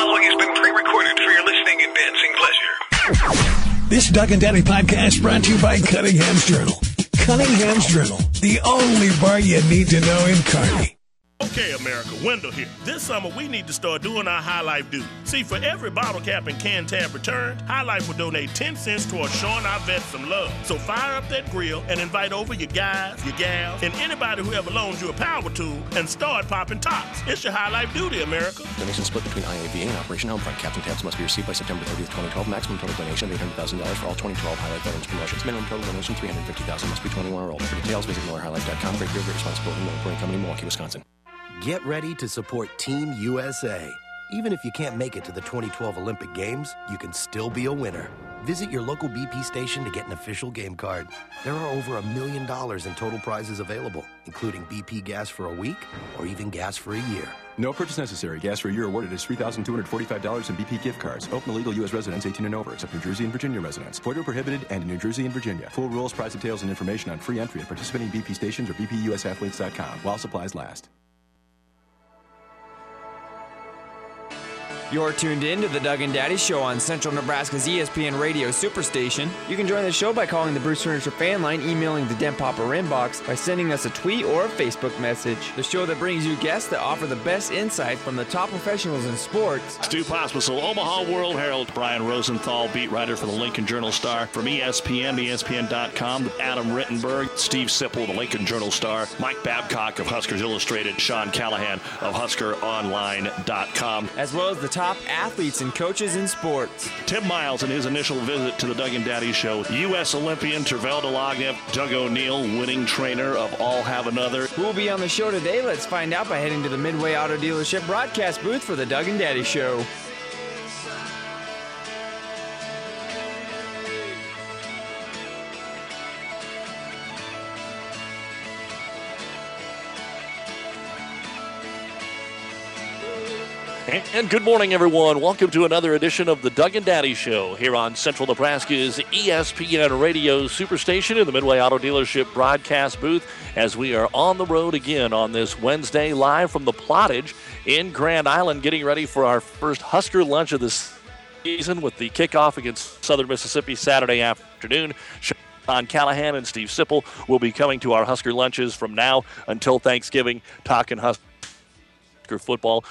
following has been pre-recorded for your listening and dancing pleasure. This Doug and Daddy podcast brought to you by Cunningham's Journal. Cunningham's Journal, the only bar you need to know in Kearney. Okay, America, Wendell here. This summer, we need to start doing our High Life duty. See, for every bottle cap and can tab returned, High Life will donate 10 cents towards showing our vets some love. So fire up that grill and invite over your guys, your gals, and anybody who ever loans you a power tool and start popping tops. It's your High Life duty, America. Donation split between IAVA and Operation Homefront. Caps and tabs must be received by September 30th, 2012. Maximum total donation of $800,000 for all 2012 High Life veterans promotions. Minimum total donation $350,000. Must be 21 or older. For details, visit MillerHighlife.com. Great beer, great responsibility. Miller Brewing Company, Milwaukee, Wisconsin. Get ready to support Team USA. Even if you can't make it to the 2012 Olympic Games, you can still be a winner. Visit your local BP station to get an official game card. There are over $1 million in total prizes available, including BP gas for a week or even gas for a year. No purchase necessary. Gas for a year awarded is $3,245 in BP gift cards. Open to legal U.S. residents 18 and over, except New Jersey and Virginia residents. Void or prohibited and in New Jersey and Virginia. Full rules, price details, and information on free entry at participating BP stations or bpusathletes.com while supplies last. You're tuned in to the Doug and Daddy Show on Central Nebraska's ESPN Radio Superstation. You can join the show by calling the Bruce Furniture fan line, emailing the Den Popper inbox, by sending us a tweet or a Facebook message. The show that brings you guests that offer the best insight from the top professionals in sports. Stu Pospisil, Omaha World Herald. Brian Rosenthal, beat writer for the Lincoln Journal-Star. From ESPN, ESPN.com, Adam Rittenberg, Steve Sipple, the Lincoln Journal-Star, Mike Babcock of Huskers Illustrated, Sean Callahan of HuskerOnline.com. As well as the top athletes and coaches in sports. Tim Miles in his initial visit to the Doug and Daddy Show. U.S. Olympian Tervel Delagnev, Doug O'Neill, winning trainer of All Have Another. Who will be on the show today? Let's find out by heading to the Midway Auto Dealership broadcast booth for the Doug and Daddy Show. And good morning, everyone. Welcome to another edition of the Doug and Daddy Show here on Central Nebraska's ESPN Radio Superstation in the Midway Auto Dealership broadcast booth as we are on the road again on this Wednesday live from the Plottage in Grand Island, getting ready for our first Husker lunch of the season with the kickoff against Southern Mississippi Saturday afternoon. Sean Callahan and Steve Sipple will be coming to our Husker lunches from now until Thanksgiving, talking Husker football,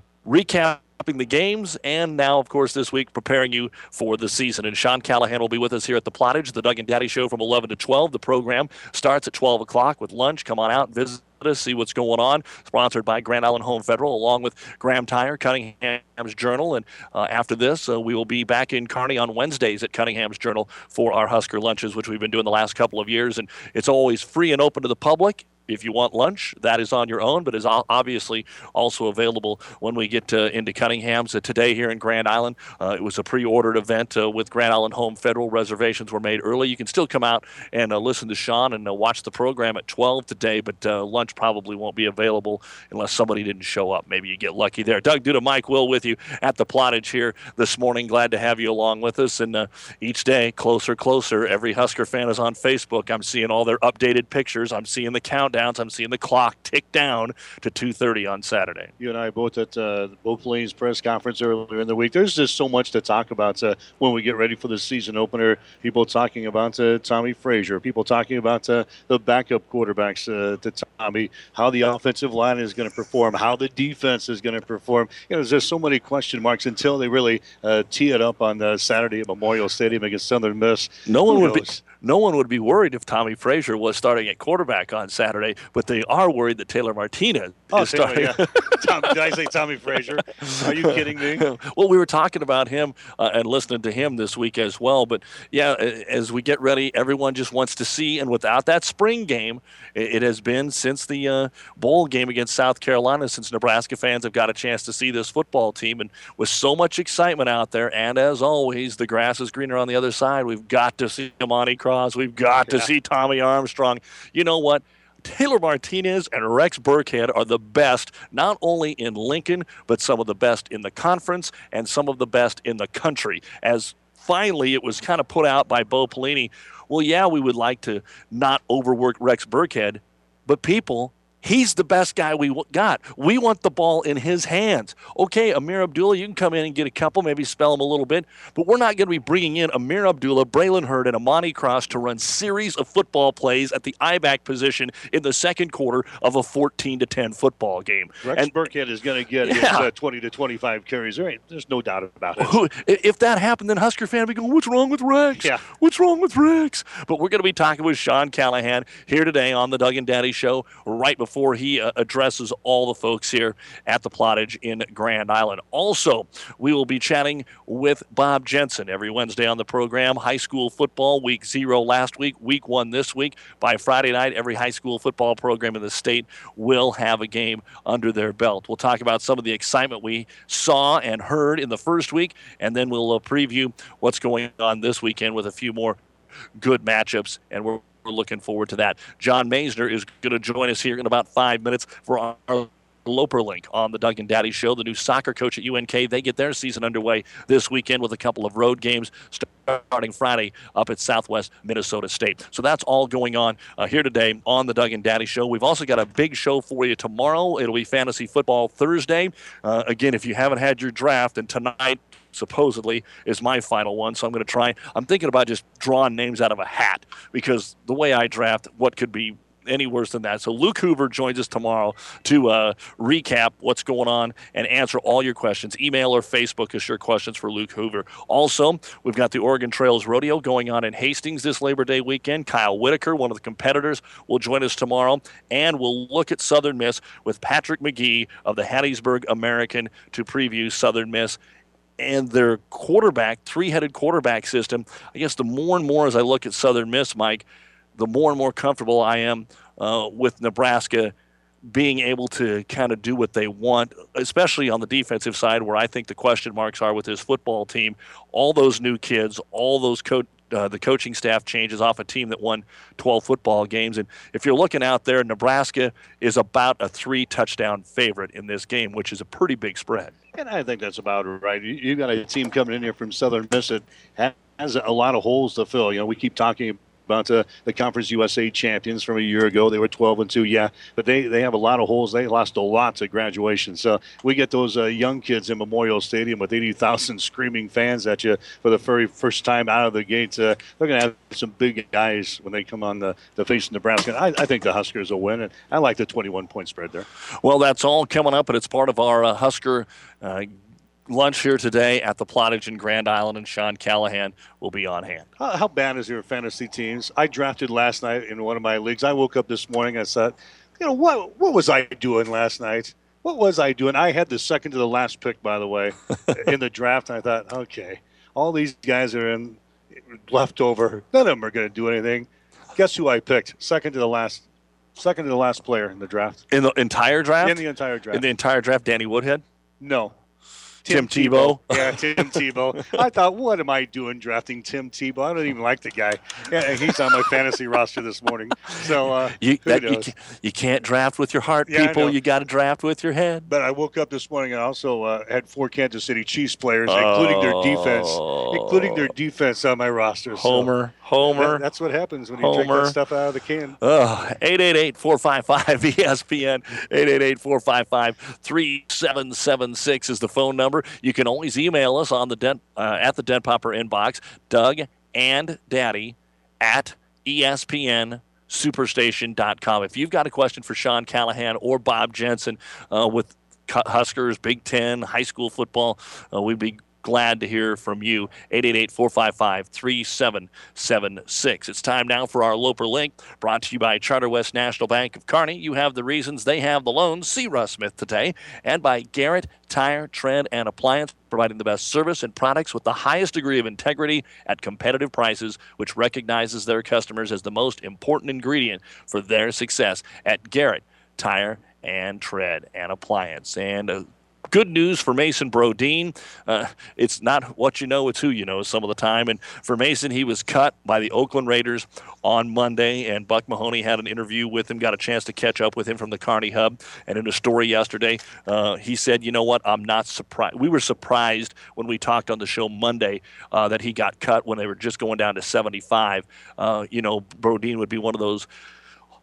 recapping the games, and now, of course, this week preparing you for the season. And Sean Callahan will be with us here at the Plottage, the Doug and Daddy Show from 11 to 12. The program starts at 12 o'clock with lunch. Come on out and visit us, see what's going on. Sponsored by Grand Island Home Federal, along with Graham Tire, Cunningham's Journal. And after this, we will be back in Kearney on Wednesdays at Cunningham's Journal for our Husker lunches, which we've been doing the last couple of years. And it's always free and open to the public. If you want lunch, that is on your own, but is obviously also available when we get into Cunningham's. Today here in Grand Island, it was a pre-ordered event with Grand Island Home Federal. Reservations were made early. You can still come out and listen to Sean and watch the program at 12 today, but lunch probably won't be available unless somebody didn't show up. Maybe you get lucky there. Doug Duda, Mike Will with you at the Plottage here this morning. Glad to have you along with us. And each day, closer. Every Husker fan is on Facebook. I'm seeing all their updated pictures. I'm seeing the countdown. I'm seeing the clock tick down to 2:30 on Saturday. You and I both at Bo Pelini's press conference earlier in the week. There's just so much to talk about when we get ready for the season opener. People talking about Tommy Frazier. People talking about the backup quarterbacks to Tommy, how the offensive line is going to perform, how the defense is going to perform. You know, there's just so many question marks until they really tee it up on Saturday at Memorial Stadium against Southern Miss. No one would be worried if Tommy Frazier was starting at quarterback on Saturday, but they are worried that Taylor Martinez is starting. Yeah. Did I say Tommy Frazier? Are you kidding me? Well, we were talking about him and listening to him this week as well. But, yeah, as we get ready, everyone just wants to see. And without that spring game, it has been since the bowl game against South Carolina, since Nebraska fans have got a chance to see this football team. And with so much excitement out there, and as always, the grass is greener on the other side, we've got to see Amani Cross. We've got to see Tommy Armstrong. You know what? Taylor Martinez and Rex Burkhead are the best, not only in Lincoln, but some of the best in the conference and some of the best in the country. As finally it was kind of put out by Bo Pelini, well, yeah, we would like to not overwork Rex Burkhead, but people He's the best guy we got. We want the ball in his hands. Okay, Amir Abdullah, you can come in and get a couple, maybe spell him a little bit, but we're not going to be bringing in Amir Abdullah, Braylon Hurd, and Amani Cross to run series of football plays at the I-back position in the second quarter of a 14-10 football game. Rex Burkhead is going to get his 20 to 25 carries. There's no doubt about it. If that happened, then Husker fan would be going, what's wrong with Rex? Yeah. What's wrong with Rex? But we're going to be talking with Sean Callahan here today on the Doug and Daddy Show right before he addresses all the folks here at the Plottage in Grand Island. Also, we will be chatting with Bob Jensen every Wednesday on the program. High school football, week 0 last week, week 1 this week. By Friday night, every high school football program in the state will have a game under their belt. We'll talk about some of the excitement we saw and heard in the first week, and then we'll preview what's going on this weekend with a few more good matchups, and we're looking forward to that. John Maisner is going to join us here in about 5 minutes for our Loper Link on the Doug and Daddy Show. The new soccer coach at UNK, they get their season underway this weekend with a couple of road games starting Friday up at Southwest Minnesota State. So that's all going on here today on the Doug and Daddy Show. We've also got a big show for you tomorrow. It'll be Fantasy Football Thursday. Again, if you haven't had your draft, and tonight supposedly is my final one, so I'm going to try. I'm thinking about just drawing names out of a hat, because the way I draft, what could be any worse than that? So Luke Hoover joins us tomorrow to recap what's going on and answer all your questions. Email or Facebook us your questions for Luke Hoover. Also, we've got the Oregon Trails Rodeo going on in Hastings this Labor Day weekend. Kyle Whitaker, one of the competitors, will join us tomorrow, and we'll look at Southern Miss with Patrick McGee of the Hattiesburg American to preview Southern Miss and their quarterback, three-headed quarterback system. I guess the more and more as I look at Southern Miss, Mike, the more and more comfortable I am with Nebraska being able to kind of do what they want, especially on the defensive side, where I think the question marks are with this football team. All those new kids, all those the coaching staff changes off a team that won 12 football games. And if you're looking out there, Nebraska is about a 3-touchdown favorite in this game, which is a pretty big spread. And I think that's about right. You've got a team coming in here from Southern Miss that has a lot of holes to fill. We keep talking about the Conference USA champions from a year ago. They were 12-2, yeah, but they have a lot of holes. They lost a lot to graduation. So we get those young kids in Memorial Stadium with 80,000 screaming fans at you for the very first time out of the gate. They're going to have some big guys when they come on the face of Nebraska. I think the Huskers will win, and I like the 21-point spread there. Well, that's all coming up, and it's part of our Husker lunch here today at the Plottage in Grand Island, and Sean Callahan will be on hand. How bad is your fantasy teams? I drafted last night in one of my leagues. I woke up this morning, I said, what was I doing last night? What was I doing? I had the second to the last pick, by the way, in the draft. And I thought, okay, all these guys are in leftover. None of them are going to do anything. Guess who I picked? Second to the last player in the draft. In the entire draft? In the entire draft. In the entire draft, Danny Woodhead? No. Tim Tebow. Yeah, Tim Tebow. I thought, what am I doing drafting Tim Tebow? I don't even like the guy. Yeah, he's on my fantasy roster this morning. So you can't draft with your heart, people. You got to draft with your head. But I woke up this morning and also had 4 Kansas City Chiefs players, including their defense on my roster. Homer. That's what happens when you take that stuff out of the can. 888-455-ESPN. 888-455-3776 is the phone number. You can always email us on the at the Den Popper inbox, Doug and Daddy at ESPNSuperstation.com. If you've got a question for Sean Callahan or Bob Jensen with Huskers, Big Ten, high school football, we'd be glad to hear from you. 888-455-3776. It's time now for our Loper Link, brought to you by Charter West National Bank of Kearney. You have the reasons, they have the loans. See Russ Smith today. And by Garrett Tire, Tread, and Appliance, providing the best service and products with the highest degree of integrity at competitive prices, which recognizes their customers as the most important ingredient for their success at Garrett Tire and Tread and Appliance. And good news for Mason Brodeen. It's not what you know, it's who you know some of the time. And for Mason, he was cut by the Oakland Raiders on Monday, and Buck Mahoney had an interview with him, got a chance to catch up with him from the Kearney Hub. And in a story yesterday, he said, you know what, I'm not surprised. We were surprised when we talked on the show Monday that he got cut when they were just going down to 75. Brodeen would be one of those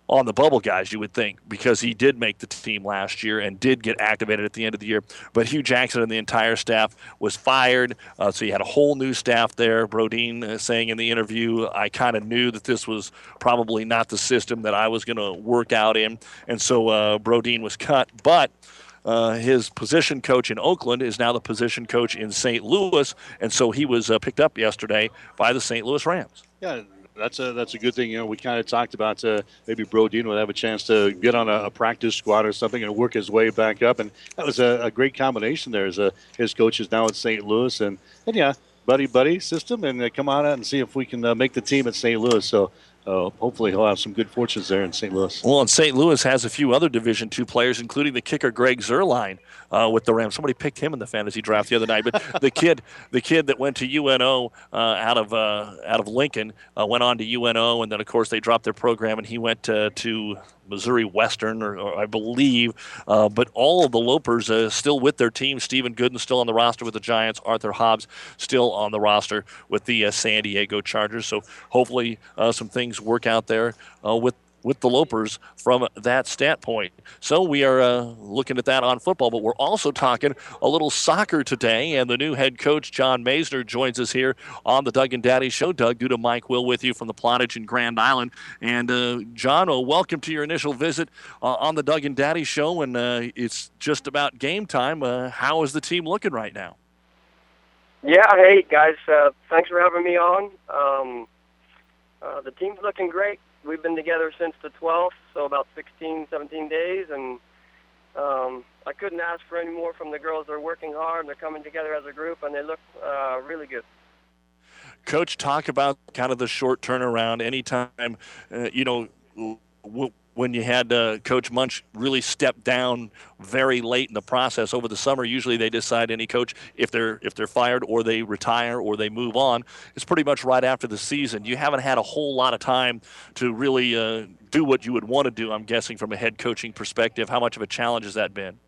on the bubble guys, you would think, because he did make the team last year and did get activated at the end of the year. But Hugh Jackson and the entire staff was fired, so you had a whole new staff there. Brodeen saying in the interview, I kind of knew that this was probably not the system that I was going to work out in, and so Brodeen was cut. But his position coach in Oakland is now the position coach in St. Louis, and so he was picked up yesterday by the St. Louis Rams. Yeah, that's a good thing. We kind of talked about maybe Brodeen would have a chance to get on a practice squad or something and work his way back up, and that was a great combination there. As his coach is now at St. Louis, and yeah, buddy system, and come on out and see if we can make the team at St. Louis. So. Hopefully he'll have some good fortunes there in St. Louis. Well, and St. Louis has a few other Division II players, including the kicker Greg Zerline with the Rams. Somebody picked him in the fantasy draft the other night. But the kid that went to UNO out of Lincoln went on to UNO, and then of course they dropped their program, and he went to Missouri Western, or I believe. But all of the Lopers still with their team. Stephen Gooden still on the roster with the Giants. Arthur Hobbs still on the roster with the San Diego Chargers. So hopefully some things work out there with the Lopers from that standpoint. So we are looking at that on football, but we're also talking a little soccer today, and the new head coach, John Maisner, joins us here on the Doug and Daddy Show. Doug, due to Mike Will with you from the Plottage in Grand Island. And John, welcome to your initial visit on the Doug and Daddy Show, and it's just about game time. How is the team looking right now? Yeah, hey, guys, thanks for having me on. The team's looking great. We've been together since the 12th, so about 16, 17 days, and I couldn't ask for any more from the girls. They're working hard, and they're coming together as a group, and they look really good. Coach, talk about kind of the short turnaround. Anytime, when you had Coach Munch really step down very late in the process over the summer, usually they decide, any coach, if they're fired or they retire or they move on, it's pretty much right after the season. You haven't had a whole lot of time to really do what you would want to do, I'm guessing, from a head coaching perspective. How much of a challenge has that been?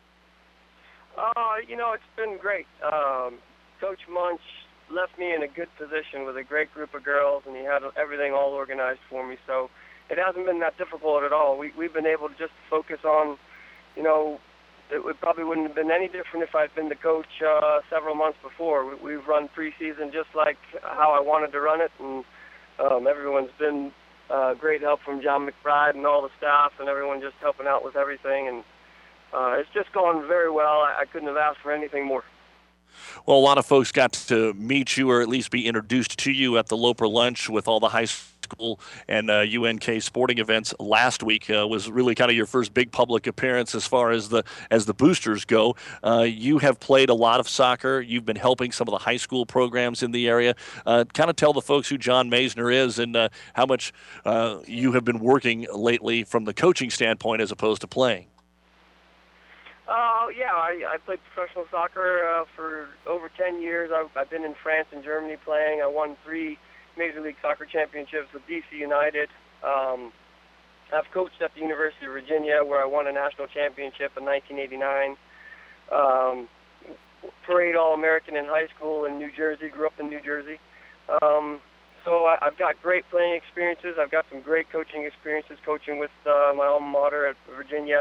It's been great. Coach Munch left me in a good position with a great group of girls, and he had everything all organized for me, so it hasn't been that difficult at all. We've been able to just focus on, it probably wouldn't have been any different if I'd been the coach several months before. We've run preseason just like how I wanted to run it, and everyone's been great help from John McBride and all the staff, and everyone just helping out with everything, and it's just gone very well. I couldn't have asked for anything more. Well, a lot of folks got to meet you or at least be introduced to you at the Loper Lunch with all the high school and UNK sporting events last week. Was really kind of your first big public appearance as far as the boosters go. You have played a lot of soccer. You've been helping some of the high school programs in the area. Kind of tell the folks who John Maisner is and how much you have been working lately from the coaching standpoint as opposed to playing. I played professional soccer for over 10 years. I've been in France and Germany playing. I won 3 Major League Soccer championships with DC United. I've coached at the University of Virginia, where I won a national championship in 1989. Parade All-American in high school in New Jersey, grew up in New Jersey. So I've got great playing experiences. I've got some great coaching experiences, coaching with my alma mater at Virginia.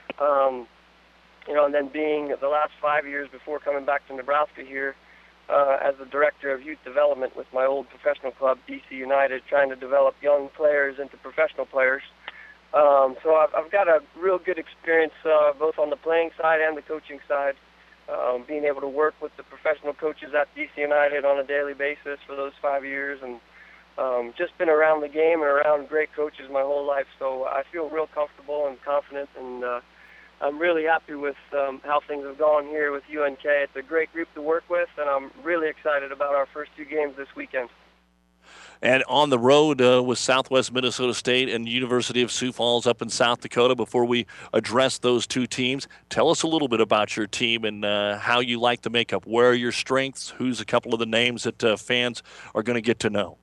And then being the last 5 years before coming back to Nebraska here as the director of youth development with my old professional club, DC United, trying to develop young players into professional players. So I've got a real good experience both on the playing side and the coaching side, being able to work with the professional coaches at DC United on a daily basis for those 5 years, and just been around the game and around great coaches my whole life. So I feel real comfortable and confident, and I'm really happy with how things have gone here with UNK. It's a great group to work with, and I'm really excited about our first 2 games this weekend. And on the road with Southwest Minnesota State and University of Sioux Falls up in South Dakota, before we address those 2 teams, tell us a little bit about your team and how you like the makeup. Where are your strengths? Who's a couple of the names that fans are going to get to know?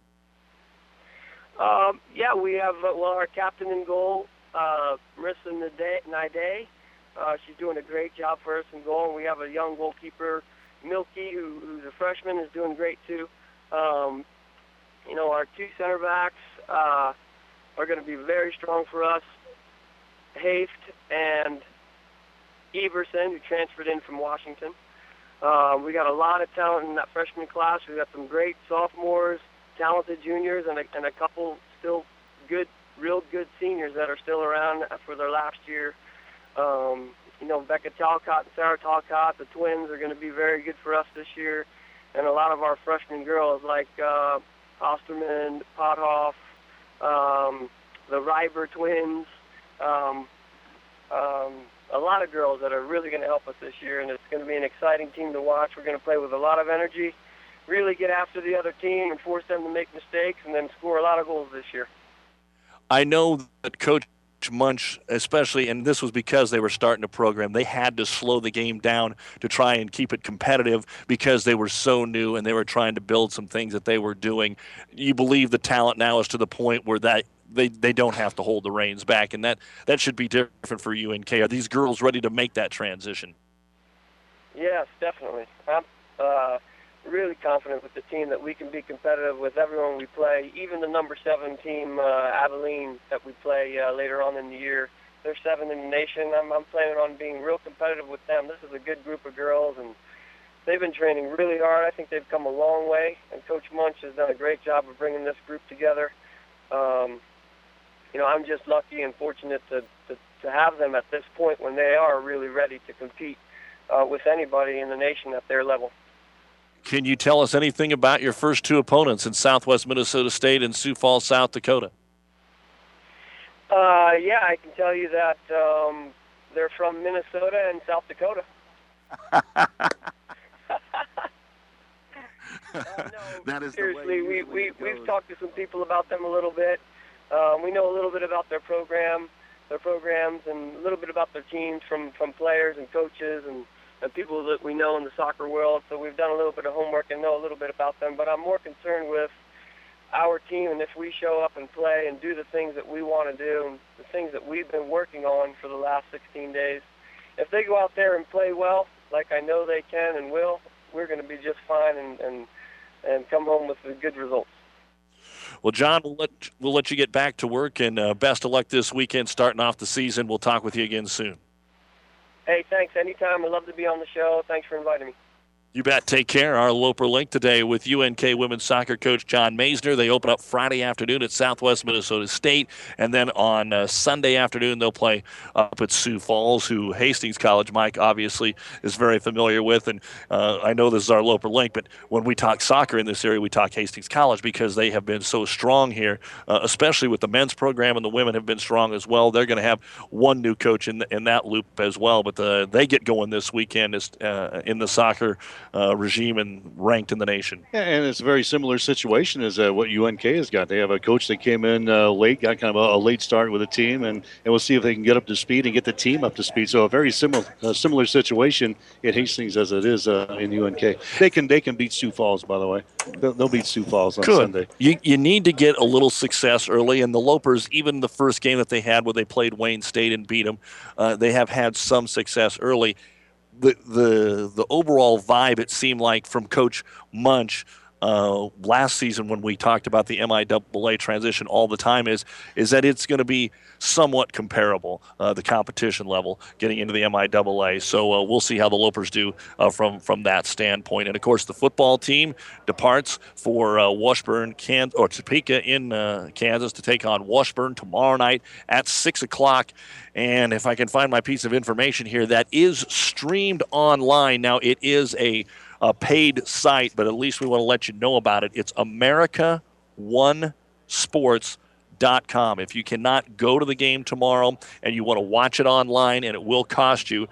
We have our captain in goal, Marissa Nide. She's doing a great job for us in goal. And we have a young goalkeeper, Milky, who's a freshman, is doing great too. Our 2 center backs, are going to be very strong for us. Haft and Everson, who transferred in from Washington. We got a lot of talent in that freshman class. We got some great sophomores, talented juniors, and a couple still real good seniors that are still around for their last year. Becca Talcott and Sarah Talcott, the twins, are going to be very good for us this year. And a lot of our freshman girls like Osterman, Pothoff, the Ryber twins, a lot of girls that are really going to help us this year, and it's going to be an exciting team to watch. We're going to play with a lot of energy, really get after the other team and force them to make mistakes, and then score a lot of goals this year. I know that Coach Munch, especially, and this was because they were starting a program, they had to slow the game down to try and keep it competitive because they were so new and they were trying to build some things that they were doing. You believe the talent now is to the point where that they don't have to hold the reins back, and that should be different for UNK. Are these girls ready to make that transition? Yes, definitely. I'm really confident with the team that we can be competitive with everyone we play, even the number 7 team, Abilene, that we play later on in the year. They're 7th in the nation. I'm planning on being real competitive with them. This is a good group of girls, and they've been training really hard. I think they've come a long way, and Coach Munch has done a great job of bringing this group together. I'm just lucky and fortunate to have them at this point when they are really ready to compete with anybody in the nation at their level. Can you tell us anything about your first 2 opponents in Southwest Minnesota State and Sioux Falls, South Dakota? Yeah, I can tell you that they're from Minnesota and South Dakota. That is seriously, we've talked to some people about them a little bit. We know a little bit about their programs, and a little bit about their teams from players and coaches and people that we know in the soccer world. So we've done a little bit of homework and know a little bit about them. But I'm more concerned with our team, and if we show up and play and do the things that we want to do, and the things that we've been working on for the last 16 days, if they go out there and play well, like I know they can and will, we're going to be just fine and come home with good results. Well, John, we'll let you get back to work, and best of luck this weekend starting off the season. We'll talk with you again soon. Hey, thanks. Anytime. I'd love to be on the show. Thanks for inviting me. You bet. Take care. Our Loper Link today with UNK women's soccer coach John Maisner. They open up Friday afternoon at Southwest Minnesota State, and then on Sunday afternoon they'll play up at Sioux Falls, who Hastings College, Mike, obviously is very familiar with. And I know this is our Loper Link, but when we talk soccer in this area, we talk Hastings College because they have been so strong here, especially with the men's program, and the women have been strong as well. They're going to have one new coach in that loop as well, but they get going this weekend in the soccer regime and ranked in the nation. Yeah, and it's a very similar situation as what UNK has got. They have a coach that came in late, got kind of a late start with the team, and we'll see if they can get up to speed and get the team up to speed. So a very similar situation at Hastings as it is in UNK. They can beat Sioux Falls, by the way. They'll beat Sioux Falls on Sunday. You need to get a little success early, and the Lopers, even the first game that they had where they played Wayne State and beat them, they have had some success early. The overall vibe, it seemed like, from Coach Munch last season when we talked about the MIAA transition all the time is that it's going to be somewhat comparable, the competition level getting into the MIAA. So we'll see how the Lopers do from that standpoint. And, of course, the football team departs for Washburn, Topeka in Kansas to take on Washburn tomorrow night at 6 o'clock. And if I can find my piece of information here, that is streamed online. Now, it is a paid site, but at least we want to let you know about it. It's AmericaOneSports.com. If you cannot go to the game tomorrow and you want to watch it online, and it will cost you,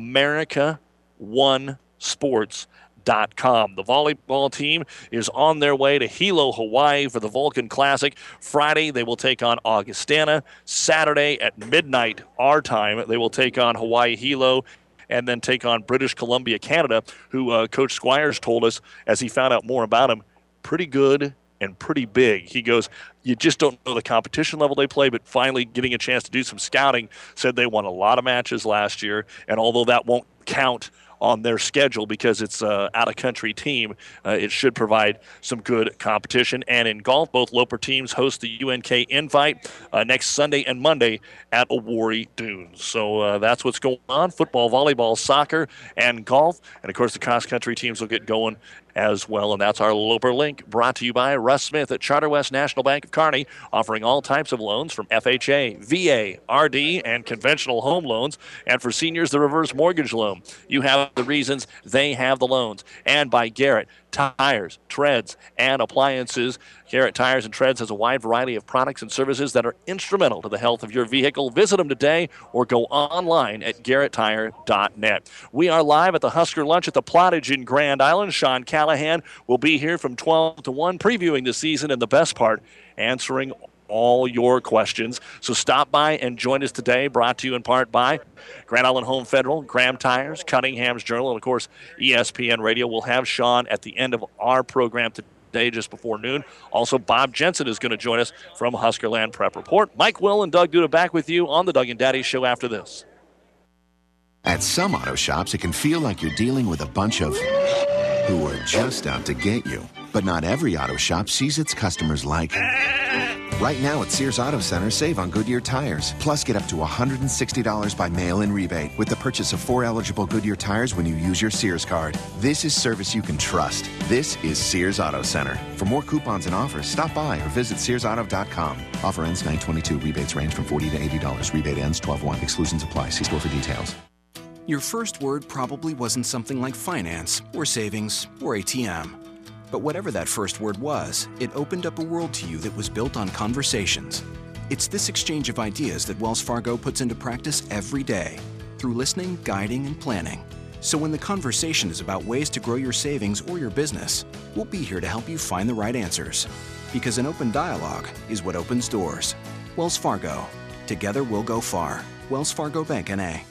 AmericaOneSports.com. The volleyball team is on their way to Hilo, Hawaii for the Vulcan Classic. Friday, they will take on Augustana. Saturday at midnight, our time, they will take on Hawaii Hilo and then take on British Columbia, Canada, who Coach Squires told us, as he found out more about them, pretty good and pretty big. He goes, you just don't know the competition level they play, but finally getting a chance to do some scouting, said they won a lot of matches last year, and although that won't count on their schedule because it's an out-of-country team. It should provide some good competition. And in golf, both Loper teams host the UNK Invite next Sunday and Monday at Awarey Dunes. So that's what's going on: football, volleyball, soccer, and golf. And, of course, the cross-country teams will get going as well. And that's our Loper Link, brought to you by Russ Smith at Charter West National Bank of Kearney, offering all types of loans from FHA, VA, RD, and conventional home loans. And for seniors, the reverse mortgage loan. You have the reasons, they have the loans. And by Garrett Tires, Treads, and Appliances. Garrett Tires and Treads has a wide variety of products and services that are instrumental to the health of your vehicle. Visit them today or go online at garretttire.net. We are live at the Husker Lunch at the Plottage in Grand Island. Sean Callahan will be here from 12 to 1, previewing the season and the best part, answering all your questions. So stop by and join us today, brought to you in part by Grand Island Home Federal, Graham Tires, Cunningham's Journal, and, of course, ESPN Radio. We'll have Sean at the end of our program today, just before noon. Also, Bob Jensen is going to join us from Huskerland Prep Report. Mike Will and Doug Duda back with you on the Doug and Daddy Show after this. At some auto shops, it can feel like you're dealing with a bunch of who are just out to get you. But not every auto shop sees its customers like... Right now at Sears Auto Center, save on Goodyear tires. Plus, get up to $160 by mail-in rebate with the purchase of 4 eligible Goodyear tires when you use your Sears card. This is service you can trust. This is Sears Auto Center. For more coupons and offers, stop by or visit SearsAuto.com. Offer ends 9/22. Rebates range from $40 to $80. Rebate ends 12/1. Exclusions apply. See store for details. Your first word probably wasn't something like finance or savings or ATM. But whatever that first word was, it opened up a world to you that was built on conversations. It's this exchange of ideas that Wells Fargo puts into practice every day through listening, guiding, and planning. So when the conversation is about ways to grow your savings or your business, we'll be here to help you find the right answers. Because an open dialogue is what opens doors. Wells Fargo. Together we'll go far. Wells Fargo Bank, N.A.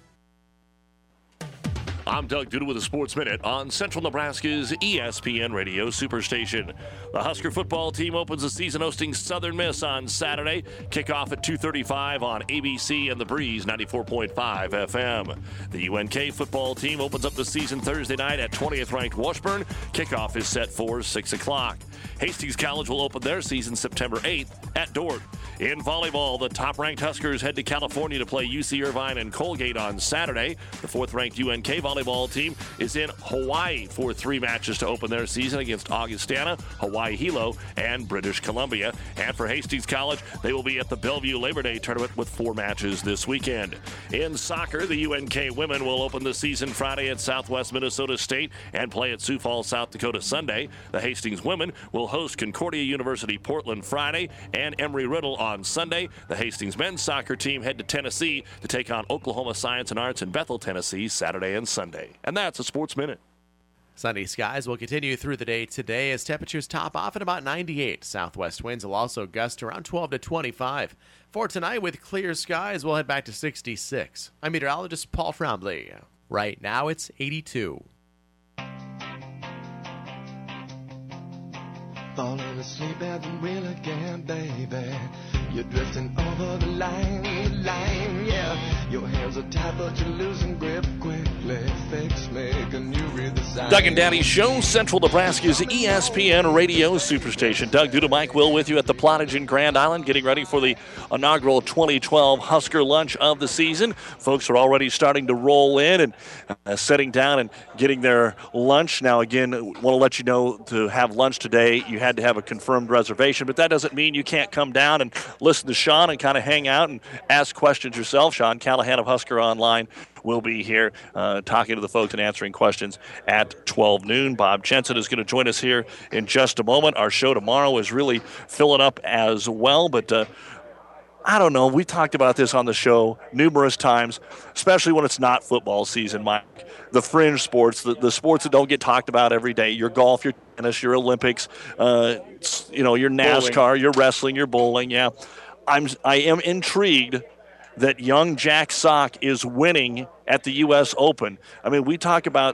I'm Doug Duda with a Sports Minute on Central Nebraska's ESPN Radio Superstation. The Husker football team opens the season hosting Southern Miss on Saturday. Kickoff at 2:35 on ABC and The Breeze 94.5 FM. The UNK football team opens up the season Thursday night at 20th-ranked Washburn. Kickoff is set for 6 o'clock. Hastings College will open their season September 8th at Dordt. In volleyball, the top-ranked Huskers head to California to play UC Irvine and Colgate on Saturday. The 4th-ranked UNK volleyball team is in Hawaii for 3 matches to open their season against Augustana, Hawaii Hilo, and British Columbia. And for Hastings College, they will be at the Bellevue Labor Day tournament with 4 matches this weekend. In soccer, the UNK women will open the season Friday at Southwest Minnesota State and play at Sioux Falls, South Dakota Sunday. The Hastings women will host Concordia University Portland Friday and Embry-Riddle on Sunday. The Hastings men's soccer team head to Tennessee to take on Oklahoma Science and Arts in Bethel, Tennessee, Saturday and Sunday. And that's a Sports Minute. Sunny skies will continue through the day today as temperatures top off at about 98. Southwest winds will also gust around 12 to 25. For tonight, with clear skies, we'll head back to 66. I'm meteorologist Paul Frombley. Right now, it's 82. Falling asleep at the wheel again, baby. You're drifting over the line, yeah. Your hands are tied, but you're losing grip quickly. Fix me, can you read the sign? Doug and Daddy Show, Central Nebraska's ESPN Radio Superstation. Doug Duda, Mike Will with you at the Plottage in Grand Island, getting ready for the inaugural 2012 Husker Lunch of the season. Folks are already starting to roll in and sitting down and getting their lunch. Now, again, want to let you know, to have lunch today, you had to have a confirmed reservation, but that doesn't mean you can't come down and listen to Sean and kind of hang out and ask questions yourself. Sean Callahan of Husker Online will be here talking to the folks and answering questions at 12 noon. Bob Jensen is going to join us here in just a moment. Our show tomorrow is really filling up as well, but I don't know. We talked about this on the show numerous times, especially when it's not football season, Mike. The fringe sports, the sports that don't get talked about every day, your golf, your tennis, your Olympics, your NASCAR, bowling. Your wrestling, your bowling, yeah. I am intrigued that young Jack Sock is winning at the U.S. Open. I mean, we talk about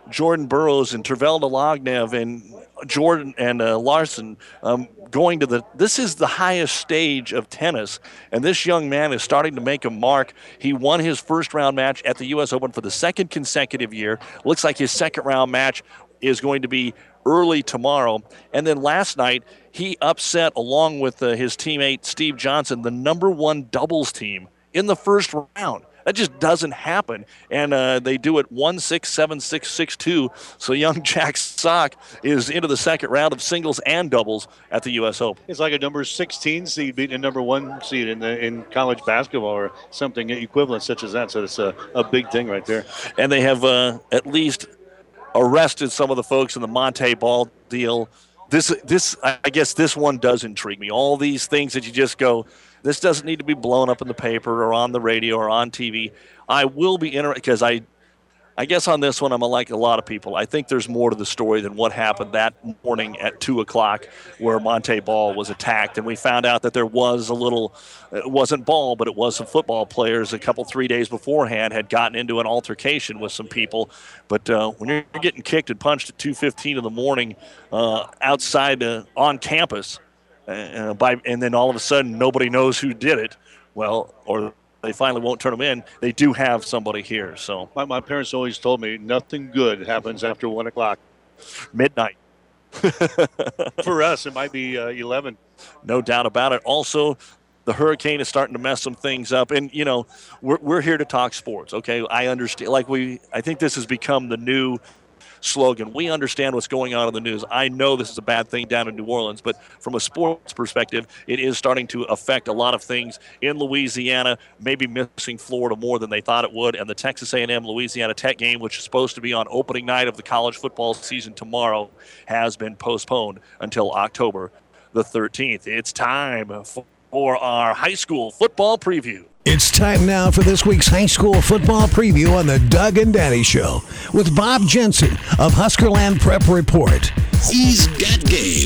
Jordan Burroughs and Tervel Lognev and Jordan and Larson going to this is the highest stage of tennis, and this young man is starting to make a mark. He won his first-round match at the U.S. Open for the second consecutive year. Looks like his second-round match is going to be early tomorrow. And then last night, he upset, along with his teammate Steve Johnson, the number one doubles team in the first round. That just doesn't happen. And they do it 1-6, 7-6, 6-2. So young Jack Sock is into the second round of singles and doubles at the U.S. Open. It's like a number 16 seed beating a number 1 seed in college basketball or something equivalent such as that. So it's a big thing right there. And they have at least arrested some of the folks in the Monte Ball deal. I guess this one does intrigue me. All these things that you just go, this doesn't need to be blown up in the paper or on the radio or on TV. I will be interested because I guess on this one I'm like a lot of people. I think there's more to the story than what happened that morning at 2 o'clock where Monte Ball was attacked. And we found out that there was it wasn't ball, but it was some football players 3 days beforehand had gotten into an altercation with some people. But when you're getting kicked and punched at 2:15 in the morning outside on campus, and then all of a sudden nobody knows who did it, well, or they finally won't turn them in, they do have somebody here. So my parents always told me nothing good happens after 1 o'clock. Midnight. For us, it might be 11. No doubt about it. Also, the hurricane is starting to mess some things up. And, we're here to talk sports, okay? I understand. I think this has become the new slogan. We understand what's going on in the news. I know this is a bad thing down in New Orleans, but from a sports perspective, it is starting to affect a lot of things in Louisiana, maybe missing Florida more than they thought it would, and the Texas A&M Louisiana Tech game, which is supposed to be on opening night of the college football season tomorrow, has been postponed until October the 13th. It's time for our high school football preview. It's time now for this week's high school football preview on the Doug and Daddy Show with Bob Jensen of Huskerland Prep Report. He's got game.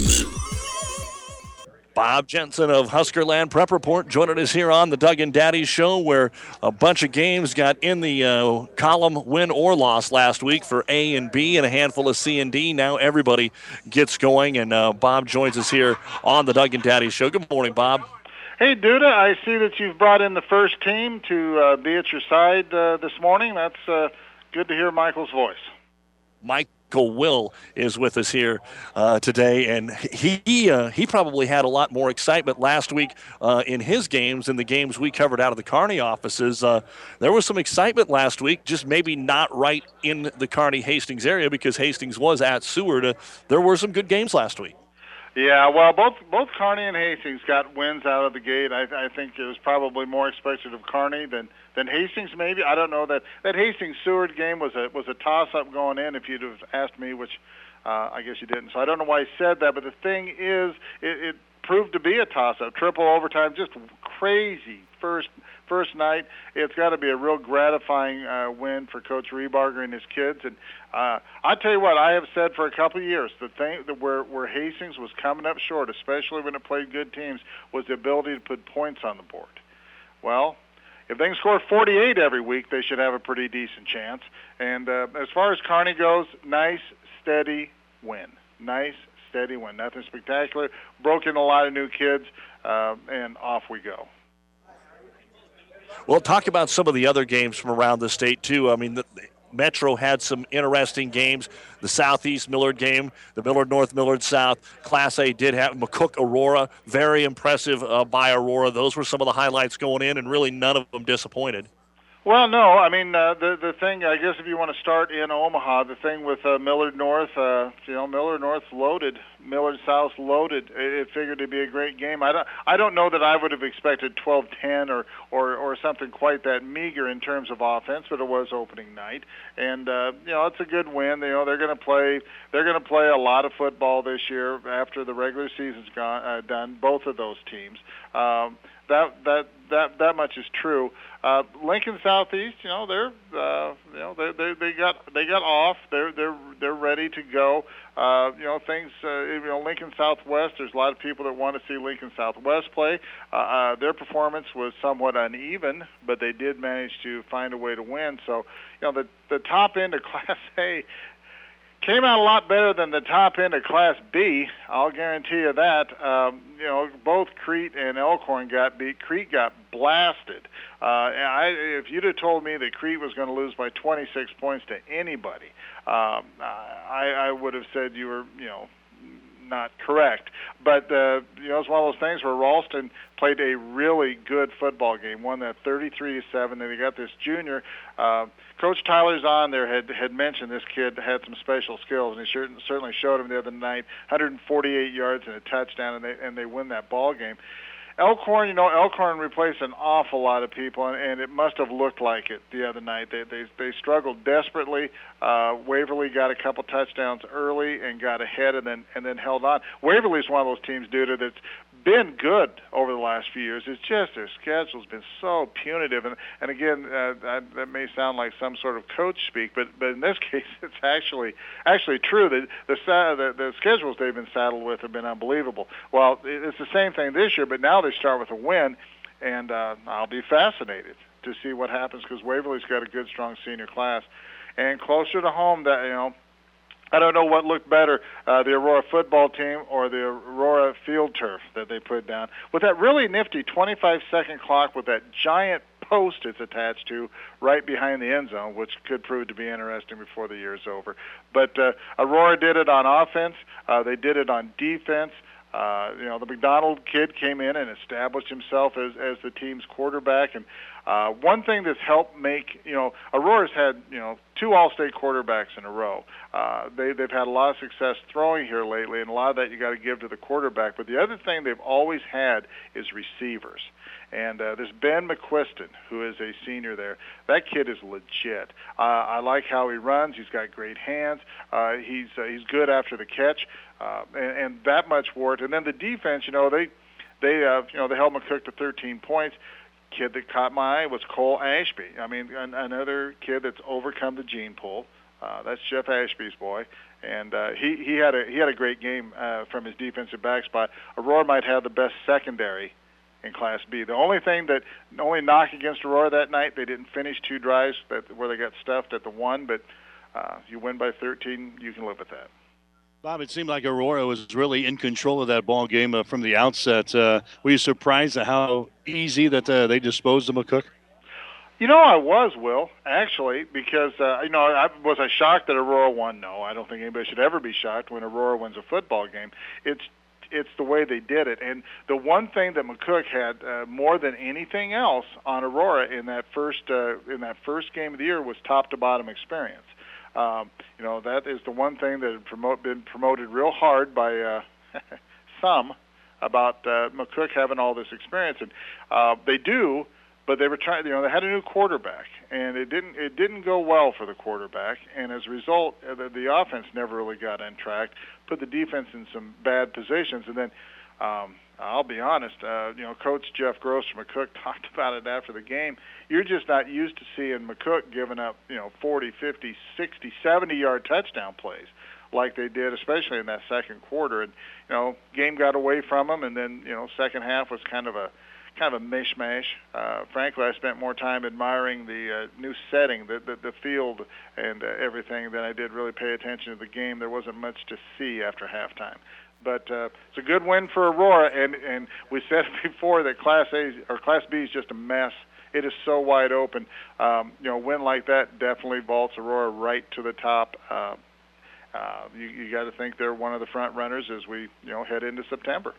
Bob Jensen of Huskerland Prep Report joining us here on the Doug and Daddy Show, where a bunch of games got in the column win or loss last week for A and B and a handful of C and D. Now everybody gets going, and Bob joins us here on the Doug and Daddy Show. Good morning, Bob. Hey, Duda, I see that you've brought in the first team to be at your side this morning. That's good to hear Michael's voice. Michael Will is with us here today, and he probably had a lot more excitement last week in his games and the games we covered out of the Kearney offices. There was some excitement last week, just maybe not right in the Kearney-Hastings area because Hastings was at Seward. There were some good games last week. Yeah, well, both Kearney and Hastings got wins out of the gate. I think it was probably more expected of Kearney than Hastings. Maybe I don't know that Hastings Seward game was a toss up going in. If you'd have asked me, which I guess you didn't, so I don't know why I said that. But the thing is, it proved to be a toss up, triple overtime, just crazy first night. It's got to be a real gratifying win for Coach Rebarger and his kids. And I tell you what, I have said for a couple of years, the thing that where Hastings was coming up short, especially when it played good teams, was the ability to put points on the board. Well, if they can score 48 every week, they should have a pretty decent chance. And as far as Kearney goes, nice, steady win. Nice, steady win. Nothing spectacular. Broke in a lot of new kids, and off we go. Well, talk about some of the other games from around the state, too. I mean, the Metro had some interesting games. The Southeast Millard game, the Millard North, Millard South. Class A did have McCook Aurora. Very impressive by Aurora. Those were some of the highlights going in, and really none of them disappointed. Well, no, I mean, the thing, I guess if you want to start in Omaha, the thing with Millard North, Millard North loaded, Millard South loaded. It figured to be a great game. I don't know that I would have expected 12-10 or something quite that meager in terms of offense, but it was opening night, and it's a good win. They're going to play a lot of football this year after the regular season's done. Both of those teams. That much is true. Lincoln Southeast, they got off. They're ready to go. Things. Lincoln Southwest. There's a lot of people that want to see Lincoln Southwest play. Their performance was somewhat uneven, but they did manage to find a way to win. So, the top end of Class A. came out a lot better than the top end of Class B. I'll guarantee you that. Both Crete and Elkhorn got beat. Crete got blasted. If you'd have told me that Crete was going to lose by 26 points to anybody, I would have said you were, not correct. But it's one of those things where Ralston played a really good football game, won that 33-7. Then they got this junior. Coach Tyler Zahn there had mentioned this kid had some special skills, and he certainly showed him the other night. 148 yards and a touchdown, and they win that ball game. Elkhorn, Elkhorn replaced an awful lot of people, and it must have looked like it the other night. They struggled desperately. Waverly got a couple touchdowns early and got ahead, and then held on. Waverly's one of those teams, Duda, that's been good over the last few years. It's just their schedule's been so punitive, and again, that may sound like some sort of coach speak, but in this case, it's actually true that the schedules they've been saddled with have been unbelievable. Well, it's the same thing this year, but now they start with a win, and I'll be fascinated to see what happens because Waverly's got a good, strong senior class, and closer to home, that I don't know what looked better, the Aurora football team or the Aurora field turf that they put down. With that really nifty 25-second clock with that giant post it's attached to right behind the end zone, which could prove to be interesting before the year's over. But Aurora did it on offense. They did it on defense. The McDonald kid came in and established himself as the team's quarterback. And one thing that's helped make, Aurora's had, two All-State quarterbacks in a row. They've had a lot of success throwing here lately, and a lot of that you got to give to the quarterback. But the other thing they've always had is receivers. And there's Ben McQuiston, who is a senior there. That kid is legit. I like how he runs. He's got great hands. He's good after the catch, and that much for it. And then the defense, they held McCook to 13 points. Kid that caught my eye was Cole Ashby. I mean, another kid that's overcome the gene pool. That's Jeff Ashby's boy, and he had a great game from his defensive back spot. Aurora might have the best secondary in Class B. The only knock against Aurora that night, they didn't finish two drives where they got stuffed at the one, but you win by 13, you can live with that. Bob, it seemed like Aurora was really in control of that ball game from the outset. Were you surprised at how easy that they disposed of McCook? I was, Will, actually, because, was I shocked that Aurora won? No, I don't think anybody should ever be shocked when Aurora wins a football game. It's the way they did it. And the one thing that McCook had more than anything else on Aurora in that first game of the year was top-to-bottom experience. That is the one thing that had been promoted real hard by some about McCook having all this experience. And they do, but they were trying. They had a new quarterback, and it didn't go well for the quarterback. And as a result, the offense never really got on track. Put the defense in some bad positions, and then I'll be honest. Coach Jeff Gross from McCook talked about it after the game. You're just not used to seeing McCook giving up 40, 50, 60, 70-yard touchdown plays like they did, especially in that second quarter. And game got away from them, and then second half was kind of a mishmash. Frankly, I spent more time admiring the new setting, the field, and everything than I did really pay attention to the game. There wasn't much to see after halftime. But it's a good win for Aurora, and we said before that Class B is just a mess. It is so wide open. A win like that definitely vaults Aurora right to the top. You got to think they're one of the front runners as we head into September.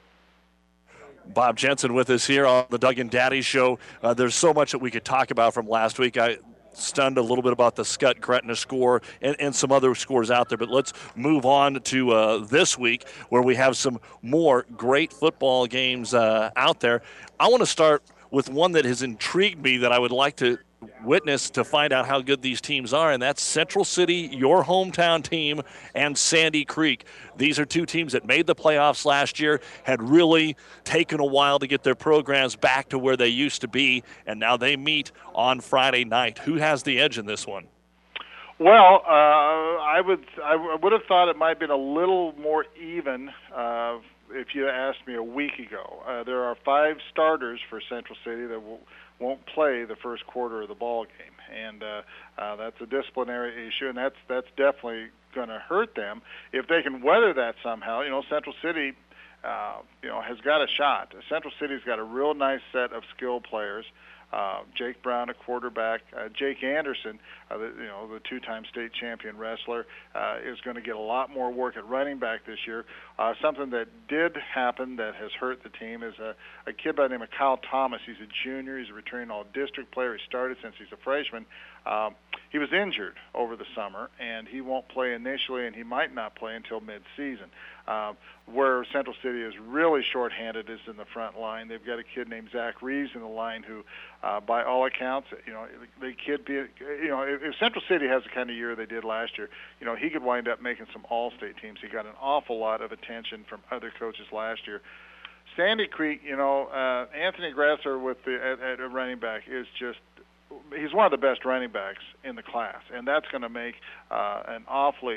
Bob Jensen with us here on the Doug and Daddy Show. There's so much that we could talk about from last week. I stunned a little bit about the Scott Gretna score and some other scores out there, but let's move on to this week where we have some more great football games out there. I want to start with one that has intrigued me that I would like to witness to find out how good these teams are, and that's Central City, your hometown team, and Sandy Creek. These are two teams that made the playoffs last year, had really taken a while to get their programs back to where they used to be, and now they meet on Friday night. Who has the edge in this one? Well, I would have thought it might have been a little more even if you asked me a week ago. There are 5 starters for Central City that won't play the first quarter of the ball game, and that's a disciplinary issue, and that's definitely going to hurt them. If they can weather that somehow, Central City, has got a shot. Central City's got a real nice set of skill players. Jake Brown, a quarterback. Jake Anderson, the two-time state champion wrestler, is going to get a lot more work at running back this year. Something that did happen that has hurt the team is a kid by the name of Kyle Thomas. He's a junior. He's a returning all-district player. He started since he's a freshman. He was injured over the summer, and he won't play initially, and he might not play until mid-season. Where Central City is really shorthanded is in the front line. They've got a kid named Zach Reeves in the line who, by all accounts, the kid, if Central City has the kind of year they did last year, he could wind up making some all-state teams. He got an awful lot of attention from other coaches last year. Sandy Creek, Anthony Grasser at a running back is just, he's one of the best running backs in the class, and that's going to make that's going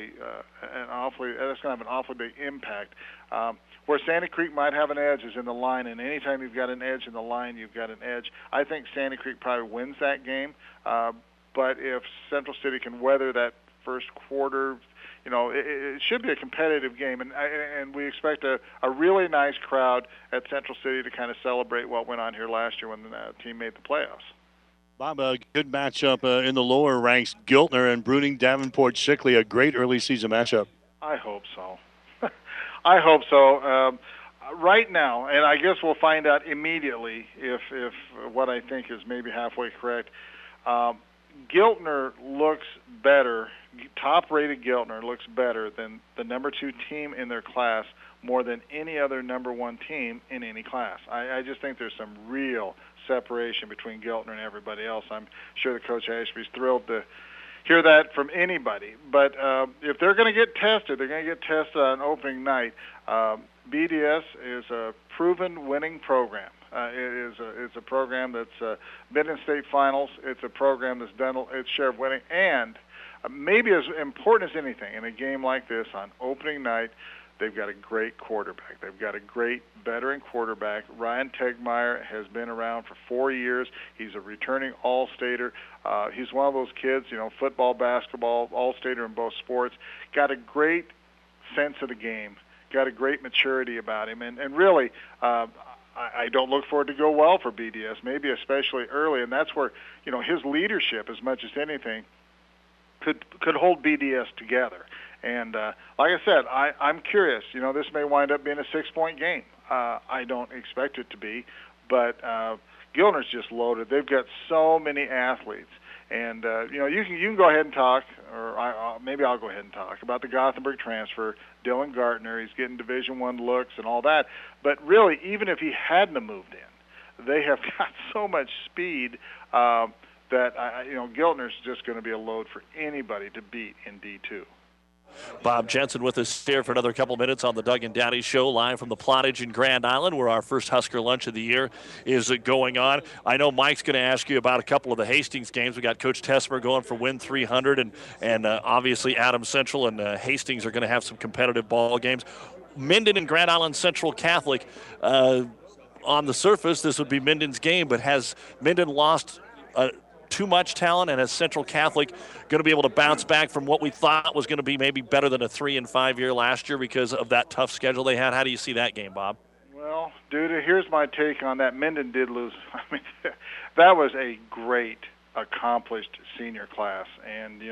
to have an awfully big impact. Where Sandy Creek might have an edge is in the line, and anytime you've got an edge in the line, you've got an edge. I think Sandy Creek probably wins that game, but if Central City can weather that first quarter, it should be a competitive game, and we expect a really nice crowd at Central City to kind of celebrate what went on here last year when the team made the playoffs. Bob, a good matchup in the lower ranks. Giltner and Bruning Davenport Shickley, a great early season matchup. I hope so. I hope so. Right now, and I guess we'll find out immediately if what I think is maybe halfway correct. Giltner looks better. Top-rated Giltner looks better than the number 2 team in their class more than any other number 1 team in any class. I just think there's some real separation between Giltner and everybody else. I'm sure that Coach Ashby's thrilled to hear that from anybody. But if they're going to get tested, they're going to get tested on opening night. BDS is a proven winning program. It's a program that's been in state finals. It's a program that's done its share of winning. And maybe as important as anything in a game like this on opening night, they've got a great quarterback. They've got a great veteran quarterback. Ryan Tegmeyer has been around for 4 years. He's a returning All-Stater. He's one of those kids, football, basketball, All-Stater in both sports. Got a great sense of the game. Got a great maturity about him. And really, I don't look for it to go well for BDS, maybe especially early. And that's where, his leadership, as much as anything, could hold BDS together. And like I said, I'm curious. This may wind up being a 6-point game. I don't expect it to be, but Giltner's just loaded. They've got so many athletes. And, you can go ahead and talk, or maybe I'll go ahead and talk about the Gothenburg transfer, Dylan Gartner. He's getting Division I looks and all that. But really, even if he hadn't have moved in, they have got so much speed that, Giltner's just going to be a load for anybody to beat in D2. Bob Jensen with us here for another couple minutes on the Doug and Daddy Show, live from the Plottage in Grand Island, where our first Husker Lunch of the year is going on. I know Mike's going to ask you about a couple of the Hastings games. We got Coach Tesmer going for Win 300, and obviously Adams Central and Hastings are going to have some competitive ball games. Minden and Grand Island Central Catholic, on the surface, this would be Minden's game, but has Minden lost too much talent, and is Central Catholic going to be able to bounce back from what we thought was going to be maybe better than a 3-5 year last year because of that tough schedule they had? How do you see that game, Bob? Well, dude, here's my take on that. Minden did lose. I mean, that was a great, accomplished senior class, and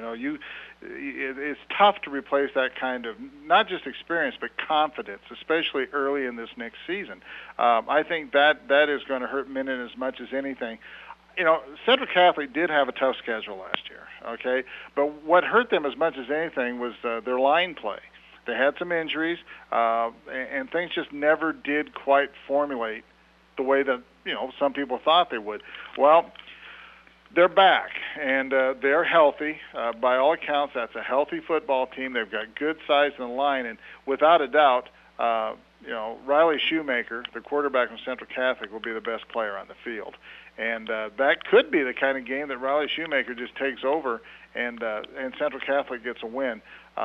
it's tough to replace that kind of not just experience but confidence, especially early in this next season. I think that is going to hurt Minden as much as anything. Central Catholic did have a tough schedule last year, okay? But what hurt them as much as anything was their line play. They had some injuries, and things just never did quite formulate the way that, some people thought they would. Well, they're back, and they're healthy. By all accounts, that's a healthy football team. They've got good size in the line, and without a doubt, Riley Shoemaker, the quarterback from Central Catholic, will be the best player on the field. And that could be the kind of game that Riley Shoemaker just takes over, and Central Catholic gets a win.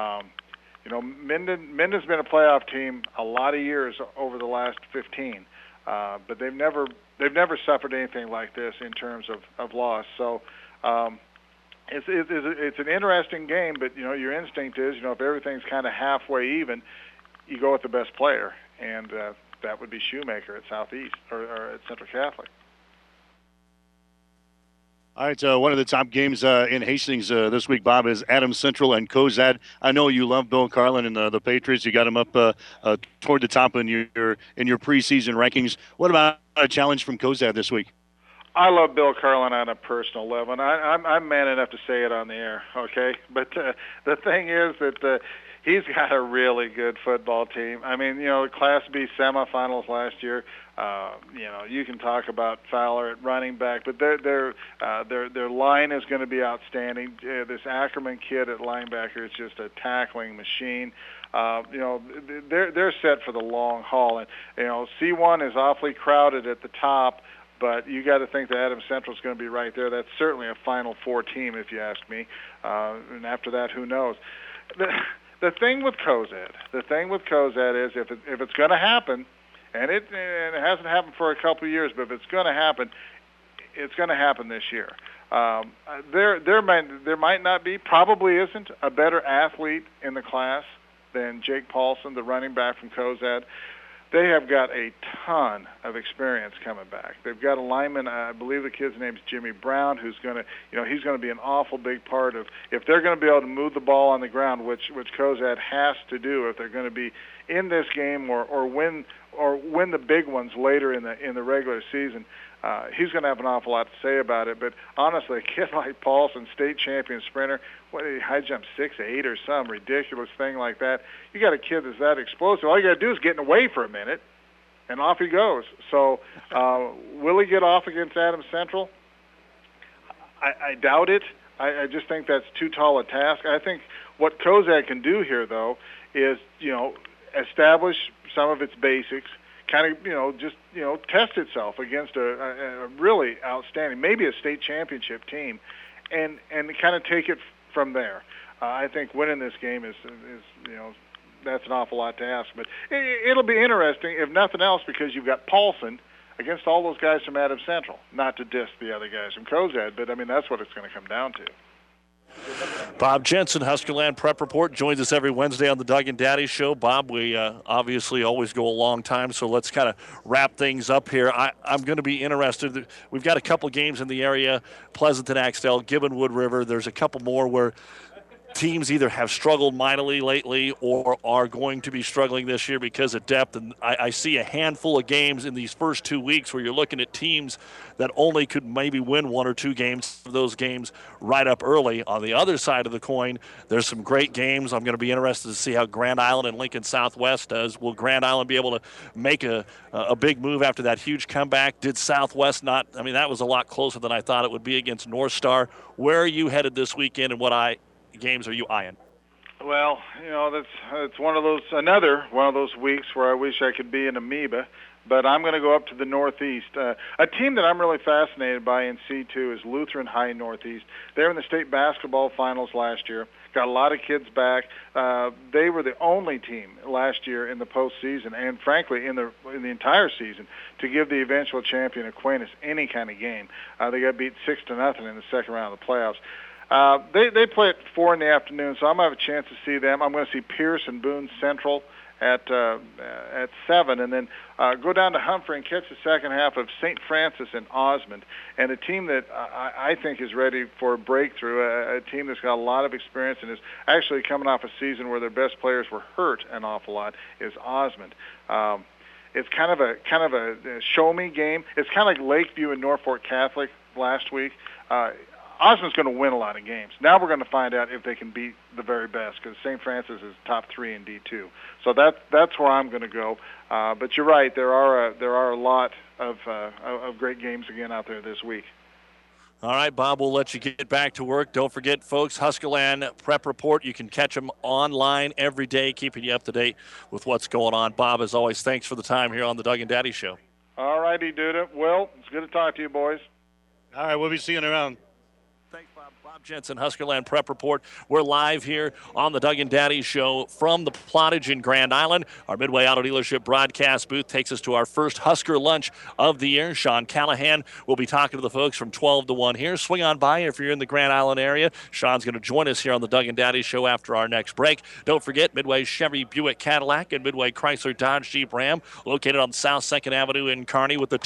Minden's been a playoff team a lot of years over the last 15, but they've never suffered anything like this in terms of loss. So it's an interesting game, but your instinct is, if everything's kind of halfway even, you go with the best player, and that would be Shoemaker at Southeast or at Central Catholic. All right, one of the top games in Hastings this week, Bob, is Adams Central and Cozad. I know you love Bill Carlin and the Patriots. You got him up toward the top in your preseason rankings. What about a challenge from Cozad this week? I love Bill Carlin on a personal level, and I'm man enough to say it on the air, okay? But the thing is that he's got a really good football team. I mean, Class B semifinals last year. You can talk about Fowler at running back, but their line is going to be outstanding. This Ackerman kid at linebacker is just a tackling machine. They're set for the long haul, and C1 is awfully crowded at the top. But you got to think that Adams Central is going to be right there. That's certainly a Final Four team, if you ask me. And after that, who knows? The thing with Cozad is if it's going to happen, and it hasn't happened for a couple of years, but if it's going to happen, it's going to happen this year. There might not be, probably isn't, a better athlete in the class than Jake Paulson, the running back from Cozad. They have got a ton of experience coming back. They've got a lineman, I believe the kid's name's Jimmy Brown, who's going to, he's going to be an awful big part of, if they're going to be able to move the ball on the ground, which Cozad has to do if they're going to be in this game or win the big ones later in the regular season. He's going to have an awful lot to say about it. But honestly, a kid like Paulson, state champion sprinter, he high jumped 6'8" or some ridiculous thing like that. You got a kid that's that explosive. All you got to do is get away for a minute, and off he goes. So will he get off against Adams Central? I doubt it. I just think that's too tall a task. I think what Cozad can do here, though, is establish some of its basics. Kind of, test itself against a really outstanding, maybe a state championship team, and kind of take it from there. I think winning this game is that's an awful lot to ask, but it'll be interesting if nothing else because you've got Paulson against all those guys from Adams Central. Not to diss the other guys from Cozad, but I mean that's what it's going to come down to. Bob Jensen, Huskerland Prep Report, joins us every Wednesday on the Doug and Daddy Show. Bob, we obviously always go a long time, so let's kind of wrap things up here. I'm going to be interested. We've got a couple games in the area, Pleasanton, Axtell, Gibbon, Wood River. There's a couple more where teams either have struggled mightily lately or are going to be struggling this year because of depth. And I see a handful of games in these first 2 weeks where you're looking at teams that only could maybe win 1 or 2 games of those games right up early. On the other side of the coin, there's some great games. I'm going to be interested to see how Grand Island and Lincoln Southwest does. Will Grand Island be able to make a big move after that huge comeback? Did Southwest not? I mean, that was a lot closer than I thought it would be against North Star. Where are you headed this weekend, and what games are you eyeing? Well, that's another one of those weeks where I wish I could be an amoeba, but I'm going to go up to the Northeast. A team that I'm really fascinated by in C2 is Lutheran High Northeast. They were in the state basketball finals last year. Got a lot of kids back. They were the only team last year in the postseason, and frankly in the entire season, to give the eventual champion Aquinas any kind of game. They got beat 6-0 in the second round of the playoffs. They play at 4 in the afternoon, so I'm going to have a chance to see them. I'm going to see Pierce and Boone Central at 7, and then go down to Humphrey and catch the second half of St. Francis and Osmond, and a team that I think is ready for a breakthrough, a team that's got a lot of experience and is actually coming off a season where their best players were hurt an awful lot, is Osmond. It's kind of a show-me game. It's kind of like Lakeview and Norfolk Catholic last week. Osmond's going to win a lot of games. Now we're going to find out if they can beat the very best because St. Francis is top 3 in D2. So that's where I'm going to go. But you're right, there are a lot of great games again out there this week. All right, Bob, we'll let you get back to work. Don't forget, folks, Huskerland Prep Report. You can catch them online every day, keeping you up to date with what's going on. Bob, as always, thanks for the time here on the Doug and Daddy Show. All righty, Duda. Well, it's good to talk to you, boys. All right, we'll be seeing you around. Thanks, Bob. Bob Jensen, Huskerland Prep Report. We're live here on the Doug and Daddy Show from the Plottage in Grand Island. Our Midway Auto Dealership broadcast booth takes us to our first Husker lunch of the year. Sean Callahan will be talking to the folks from 12 to 1 here. Swing on by if you're in the Grand Island area. Sean's going to join us here on the Doug and Daddy Show after our next break. Don't forget Midway Chevy Buick Cadillac and Midway Chrysler Dodge Jeep Ram, located on South 2nd Avenue in Kearney with the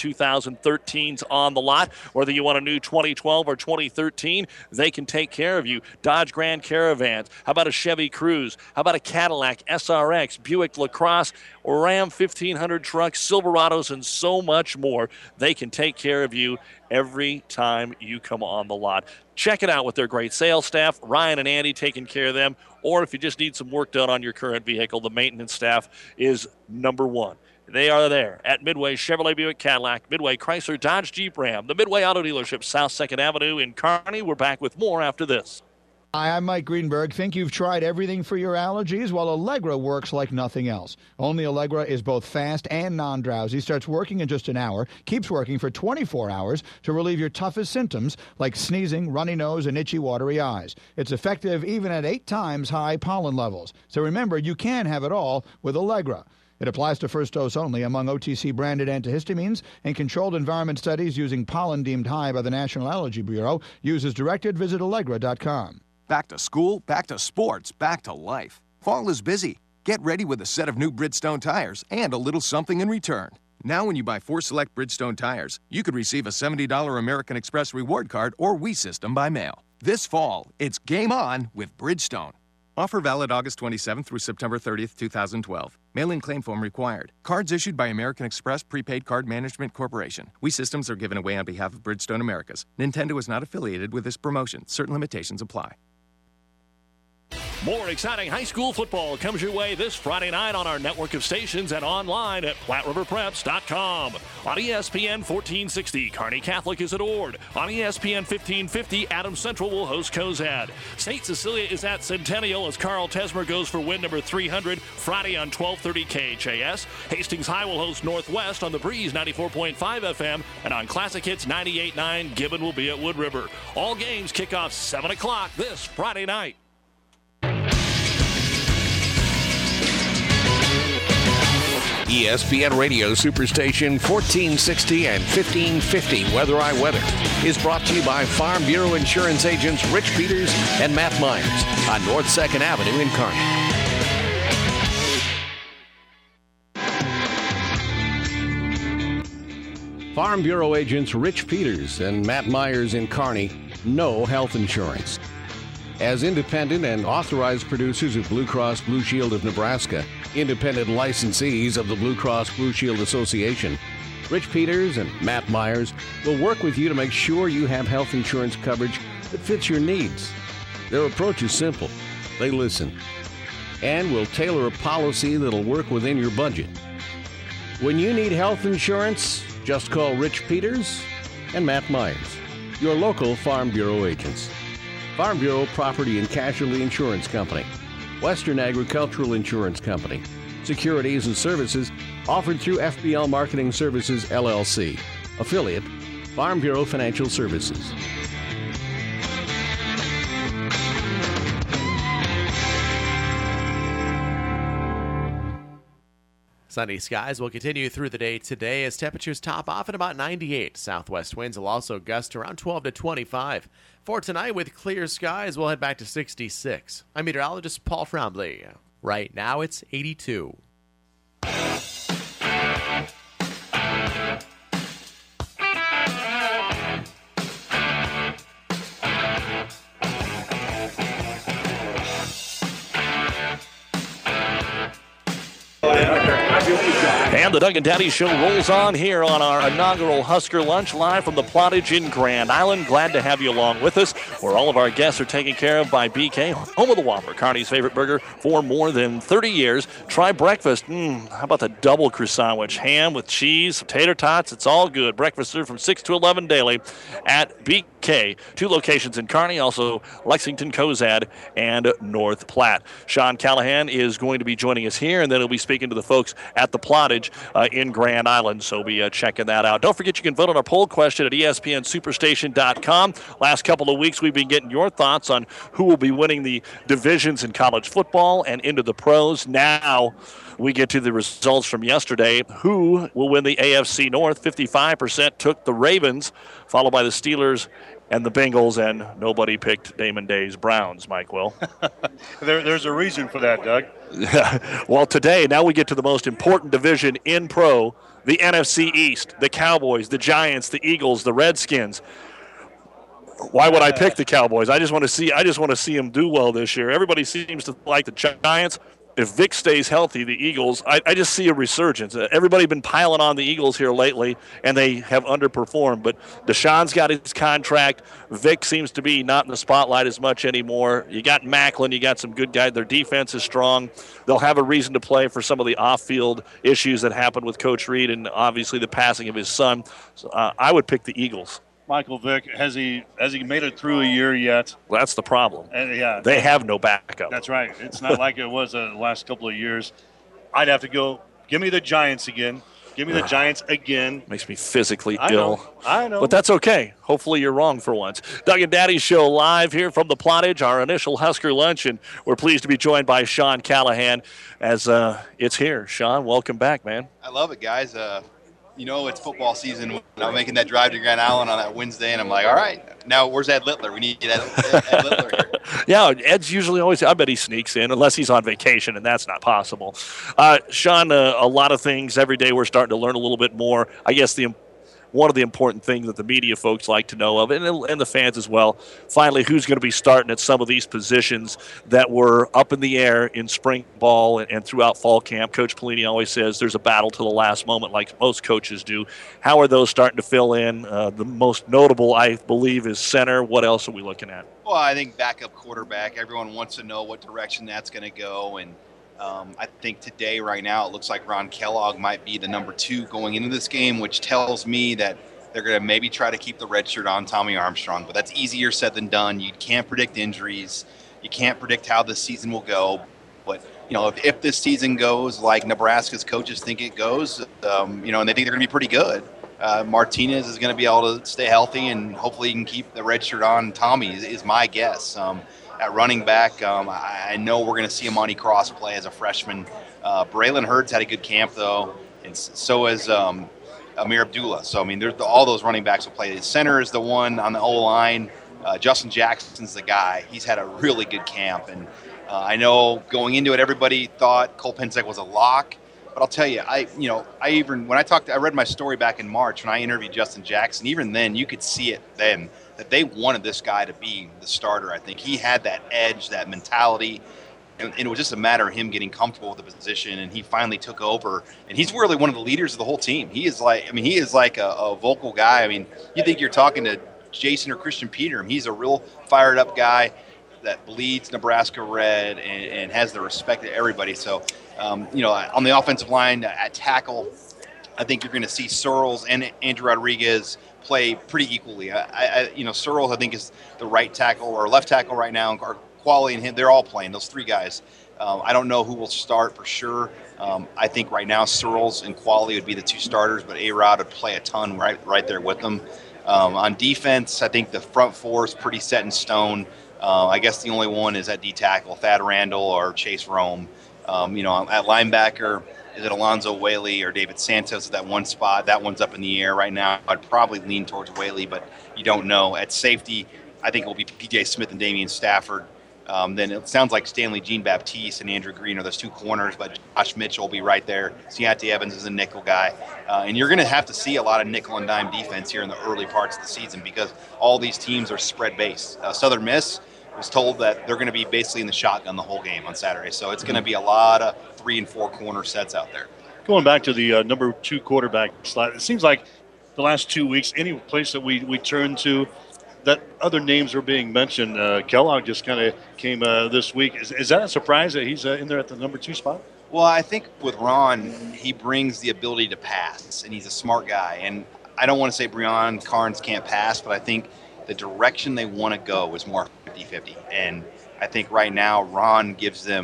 2013s on the lot. Whether you want a new 2012 or 2013, they can take care of you. Dodge Grand Caravans. How about a Chevy Cruze? How about a Cadillac SRX, Buick LaCrosse, Ram 1500 trucks, Silverados, and so much more. They can take care of you every time you come on the lot. Check it out with their great sales staff. Ryan and Andy taking care of them. Or if you just need some work done on your current vehicle, the maintenance staff is number one. They are there at Midway Chevrolet Buick Cadillac, Midway Chrysler Dodge Jeep Ram, the Midway Auto Dealership, South 2nd Avenue in Kearney. We're back with more after this. Hi, I'm Mike Greenberg. Think you've tried everything for your allergies? Well, Allegra works like nothing else. Only Allegra is both fast and non-drowsy, starts working in just an hour, keeps working for 24 hours to relieve your toughest symptoms like sneezing, runny nose, and itchy, watery eyes. It's effective even at 8 times high pollen levels. So remember, you can have it all with Allegra. It applies to first dose only among OTC-branded antihistamines, and controlled environment studies using pollen deemed high by the National Allergy Bureau. Use as directed. Visit Allegra.com. Back to school, back to sports, back to life. Fall is busy. Get ready with a set of new Bridgestone tires and a little something in return. Now when you buy 4 select Bridgestone tires, you could receive a $70 American Express reward card or Wii System by mail. This fall, it's game on with Bridgestone. Offer valid August 27th through September 30th, 2012. Mail-in claim form required. Cards issued by American Express Prepaid Card Management Corporation. Wii systems are given away on behalf of Bridgestone Americas. Nintendo is not affiliated with this promotion. Certain limitations apply. More exciting high school football comes your way this Friday night on our network of stations and online at PlatteRiverPreps.com. On ESPN 1460, Kearney Catholic is at Ord. On ESPN 1550, Adams Central will host Cozad. St. Cecilia is at Centennial as Carl Tesmer goes for win number 300 Friday on 1230 KHAS. Hastings High will host Northwest on the Breeze 94.5 FM, and on Classic Hits 98.9, Gibbon will be at Wood River. All games kick off 7 o'clock this Friday night. ESPN Radio Superstation 1460 and 1550 Weather I Weather is brought to you by Farm Bureau Insurance agents Rich Peters and Matt Myers on North 2nd Avenue in Kearney. Farm Bureau agents Rich Peters and Matt Myers in Kearney know health insurance. As independent and authorized producers of Blue Cross Blue Shield of Nebraska, independent licensees of the Blue Cross Blue Shield Association, Rich Peters and Matt Myers will work with you to make sure you have health insurance coverage that fits your needs. Their approach is simple. They listen and will tailor a policy that'll work within your budget. When you need health insurance, just call Rich Peters and Matt Myers, your local Farm Bureau agents. Farm Bureau Property and Casualty Insurance Company, Western Agricultural Insurance Company, securities and services offered through FBL Marketing Services, LLC, affiliate, Farm Bureau Financial Services. Sunny skies will continue through the day today as temperatures top off at about 98. Southwest winds will also gust around 12 to 25. For tonight, with clear skies, we'll head back to 66. I'm meteorologist Paul Frombley. Right now, it's 82. And the Doug and Daddy Show rolls on here on our inaugural Husker Lunch live from the Plottage in Grand Island. Glad to have you along with us, where all of our guests are taken care of by BK, home of the Whopper, Kearney's favorite burger for more than 30 years. Try breakfast. How about the double croissant sandwich? Ham with cheese, tater tots, it's all good. Breakfast served from 6 to 11 daily at BK. 2 locations in Kearney, also Lexington, Cozad, and North Platte. Sean Callahan is going to be joining us here, and then he'll be speaking to the folks at the Plottage in Grand Island. So be checking that out. Don't forget you can vote on our poll question at ESPNSuperstation.com. Last couple of weeks we've been getting your thoughts on who will be winning the divisions in college football and into the pros. Now we get to the results from yesterday. Who will win the AFC North? 55% took the Ravens, followed by the Steelers and the Bengals, and nobody picked Damon Day's Browns, Mike Will. There's a reason for that, Doug. Well, today, now we get to the most important division in pro, the NFC East, the Cowboys, the Giants, the Eagles, the Redskins. Why would I pick the Cowboys? I just want to see them do well this year. Everybody seems to like the Giants. If Vic stays healthy, the Eagles, I just see a resurgence. Everybody's been piling on the Eagles here lately, and they have underperformed. But Deshaun's got his contract. Vic seems to be not in the spotlight as much anymore. You got Macklin. You got some good guys. Their defense is strong. They'll have a reason to play for some of the off-field issues that happened with Coach Reed and obviously the passing of his son. So, I would pick the Eagles. Michael Vick, has he made it through a year yet? Well, that's the problem. Yeah, they have no backup. That's right. It's not like it was the last couple of years. I'd have to go, give me the Giants again. Give me the Giants again. Makes me physically ill. I know. But that's okay. Hopefully you're wrong for once. Doug and Daddy Show live here from the Plottage, our initial Husker lunch, and we're pleased to be joined by Sean Callahan as it's here. Sean, welcome back, man. I love it, guys. You know, it's football season. When I'm making that drive to Grand Island on that Wednesday, and I'm like, all right, now where's Ed Littler? We need Ed Littler here. Yeah, Ed's usually always, I bet he sneaks in, unless he's on vacation, and that's not possible. Sean, a lot of things. Every day we're starting to learn a little bit more. I guess one of the important things that the media folks like to know of, and the fans as well, finally, who's going to be starting at some of these positions that were up in the air in spring ball and throughout fall camp. Coach Pelini always says there's a battle to the last moment like most coaches do. How are those starting to fill in? The most notable, I believe, is center. What else are we looking at? Well, I think backup quarterback. Everyone wants to know what direction that's going to go, and I think today, right now, it looks like Ron Kellogg might be the number 2 going into this game, which tells me that they're going to maybe try to keep the red shirt on Tommy Armstrong. But that's easier said than done. You can't predict injuries. You can't predict how this season will go. But, you know, if this season goes like Nebraska's coaches think it goes, you know, and they think they're going to be pretty good, Martinez is going to be able to stay healthy, and hopefully he can keep the red shirt on Tommy is my guess. At running back, I know we're going to see Amani Cross play as a freshman. Braylon Hurd's had a good camp, though, and so has Amir Abdullah. So, I mean, all those running backs will play. The center is the one on the O-line. Justin Jackson's the guy. He's had a really good camp. And I know going into it, everybody thought Cole Pensek was a lock. But I'll tell you, I read my story back in March when I interviewed Justin Jackson. Even then, you could see it then that they wanted this guy to be the starter. I think he had that edge, that mentality, and it was just a matter of him getting comfortable with the position, and he finally took over. And he's really one of the leaders of the whole team. He is like a vocal guy. I mean, you think you're talking to Jason or Christian Peterman. He's a real fired up guy that bleeds Nebraska red and has the respect of everybody. So, you know, on the offensive line at tackle, I think you're going to see Searles and Andrew Rodriguez play pretty equally. You know, Searles, I think, is the right tackle or left tackle right now. Or Qualley and him, they're all playing, those 3 guys. I don't know who will start for sure. I think right now Searles and Qualley would be the 2 starters, but A-Rod would play a ton right there with them. On defense, I think the front 4 is pretty set in stone. I guess the only one is at D-tackle, Thad Randall or Chase Rome. You know, at linebacker, is it Alonzo Whaley or David Santos at that one spot? That one's up in the air right now. I'd probably lean towards Whaley, but you don't know. At safety, I think it will be P.J. Smith and Damian Stafford. Then it sounds like Stanley Jean-Baptiste and Andrew Green are those 2 corners, but Josh Mitchell will be right there. Deontay Evans is a nickel guy. And you're going to have to see a lot of nickel and dime defense here in the early parts of the season because all these teams are spread-based. Southern Miss was told that they're going to be basically in the shotgun the whole game on Saturday. So it's going to be a lot of 3 and 4 corner sets out there. Going back to the number 2 quarterback slot, it seems like the last 2 weeks, any place that we turn to, that other names are being mentioned. Kellogg just kind of came this week. Is that a surprise that he's in there at the number 2 spot? Well, I think with Ron, he brings the ability to pass, and he's a smart guy. And I don't want to say Breon Carnes can't pass, but I think the direction they want to go is more 50-50. And I think right now Ron gives them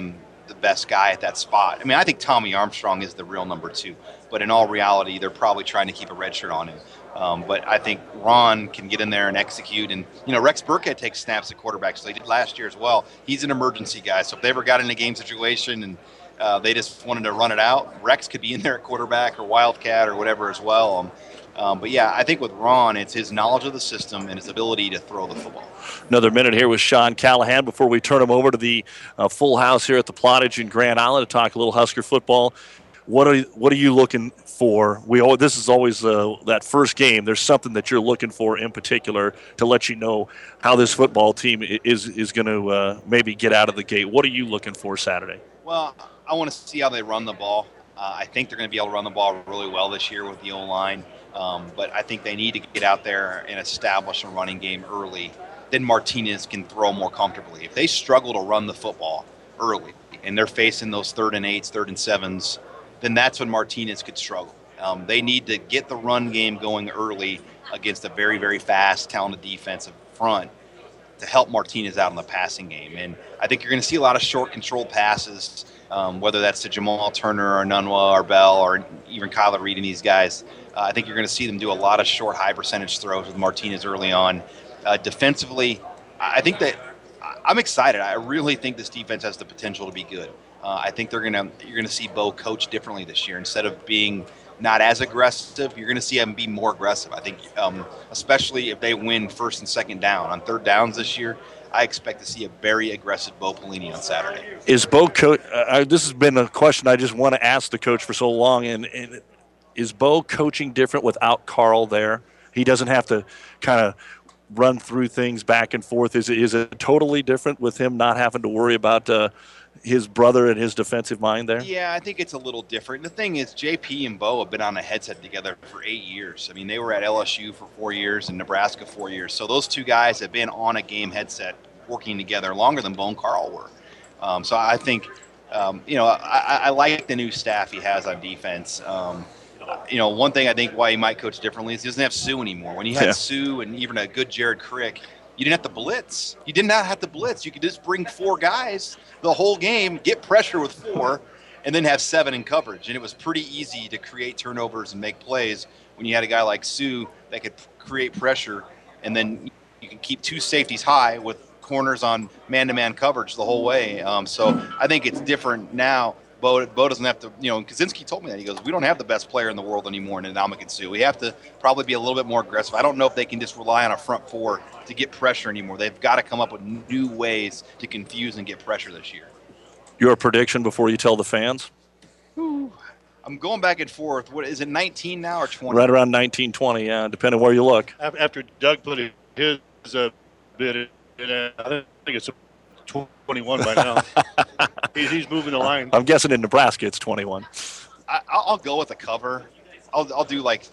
the best guy at that spot. I mean, I think Tommy Armstrong is the real number 2, but in all reality, they're probably trying to keep a red shirt on him. But I think Ron can get in there and execute. And, Rex Burkhead takes snaps at quarterback, so he did last year as well. He's an emergency guy, so if they ever got in a game situation and they just wanted to run it out, Rex could be in there at quarterback or wildcat or whatever as well. But, yeah, I think with Ron, it's his knowledge of the system and his ability to throw the football. Another minute here with Sean Callahan before we turn him over to the full house here at the Plottage in Grand Island to talk a little Husker football. What are you looking for? This is always that first game. There's something that you're looking for in particular to let you know how this football team is going to maybe get out of the gate. What are you looking for Saturday? Well, I want to see how they run the ball. I think they're going to be able to run the ball really well this year with the O-line. But I think they need to get out there and establish a running game early. Then Martinez can throw more comfortably. If they struggle to run the football early and they're facing those 3rd and 8s, 3rd and 7s, then that's when Martinez could struggle. They need to get the run game going early against a very, very fast, talented defensive front to help Martinez out in the passing game. And I think you're going to see a lot of short, controlled passes, whether that's to Jamal Turner or Nunwa or Bell or even Kyler Reed and these guys. I think you're going to see them do a lot of short, high-percentage throws with Martinez early on. Defensively, I think that I'm excited. I really think this defense has the potential to be good. I think you're going to see Bo coach differently this year. Instead of being not as aggressive, you're going to see him be more aggressive. I think, especially if they win 1st and 2nd down. On 3rd downs this year, I expect to see a very aggressive Bo Pelini on Saturday. Is Bo coach? This has been a question I just want to ask the coach for so long. And is Bo coaching different without Carl there? He doesn't have to kind of run through things back and forth. Is it totally different with him not having to worry about his brother and his defensive mind there? Yeah, I think it's a little different. The thing is, JP and Bo have been on a headset together for 8 years. I mean, they were at LSU for 4 years and Nebraska 4 years. So those two guys have been on a game headset working together longer than Bo and Carl were. So I think, I like the new staff he has on defense. One thing I think why he might coach differently is he doesn't have Sue anymore. When he had Sue and even a good Jared Crick, you didn't have to blitz. You did not have to blitz. You could just bring 4 guys the whole game, get pressure with 4, and then have 7 in coverage. And it was pretty easy to create turnovers and make plays when you had a guy like Sue that could create pressure, and then you can keep 2 safeties high with corners on man-to-man coverage the whole way. So I think it's different now. Bo doesn't have to, Kaczynski told me that. He goes, we don't have the best player in the world anymore in Ndamukong Suh. We have to probably be a little bit more aggressive. I don't know if they can just rely on a front 4 to get pressure anymore. They've got to come up with new ways to confuse and get pressure this year. Your prediction before you tell the fans? I'm going back and forth. What is it, 19 now or 20? Right around 19, 20, yeah, depending where you look. After Doug put his bid in, I think it's 21 by now. He's moving the line. I'm guessing in Nebraska it's 21. I'll go with a cover. I'll do like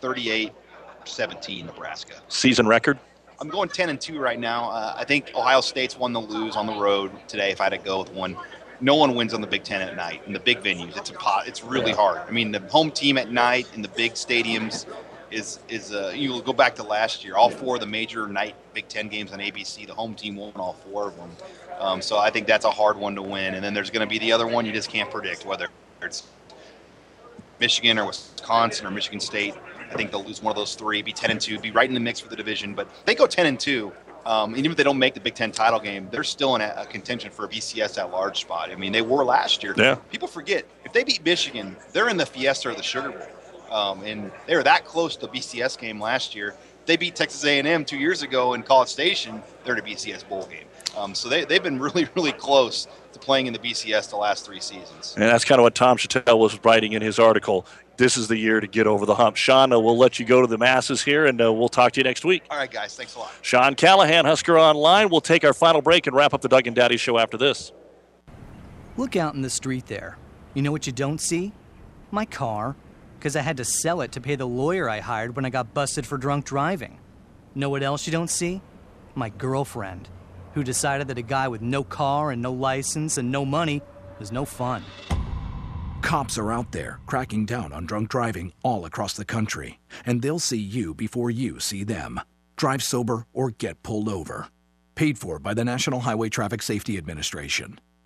38-17 Nebraska. Season record? I'm going 10-2 right now. I think Ohio State's won the lose on the road today. If I had to go with one, no one wins on the Big Ten at night in the big venues. It's really hard. I mean, the home team at night in the big stadiums is you'll go back to last year. All 4 of the major night Big Ten games on ABC, the home team won all 4 of them. So I think that's a hard one to win. And then there's going to be the other one you just can't predict, whether it's Michigan or Wisconsin or Michigan State. I think they'll lose one of those 3, be 10-2, be right in the mix for the division. But if they go 10-2, even if they don't make the Big Ten title game, they're still in a contention for a BCS at large spot. I mean, they were last year. Yeah. People forget, if they beat Michigan, they're in the Fiesta or the Sugar Bowl. And they were that close to the BCS game last year. They beat Texas A&M 2 years ago in College Station. They're in a BCS bowl game. So they've been really, really close to playing in the BCS the last 3 seasons. And that's kind of what Tom Chattel was writing in his article. This is the year to get over the hump. Sean, we'll let you go to the masses here, and we'll talk to you next week. All right, guys. Thanks a lot. Sean Callahan, Husker Online. We'll take our final break and wrap up the Doug and Daddy Show after this. Look out in the street there. You know what you don't see? My car. Because I had to sell it to pay the lawyer I hired when I got busted for drunk driving. Know what else you don't see? My girlfriend, who decided that a guy with no car and no license and no money was no fun. Cops are out there cracking down on drunk driving all across the country, and they'll see you before you see them. Drive sober or get pulled over. Paid for by the National Highway Traffic Safety Administration.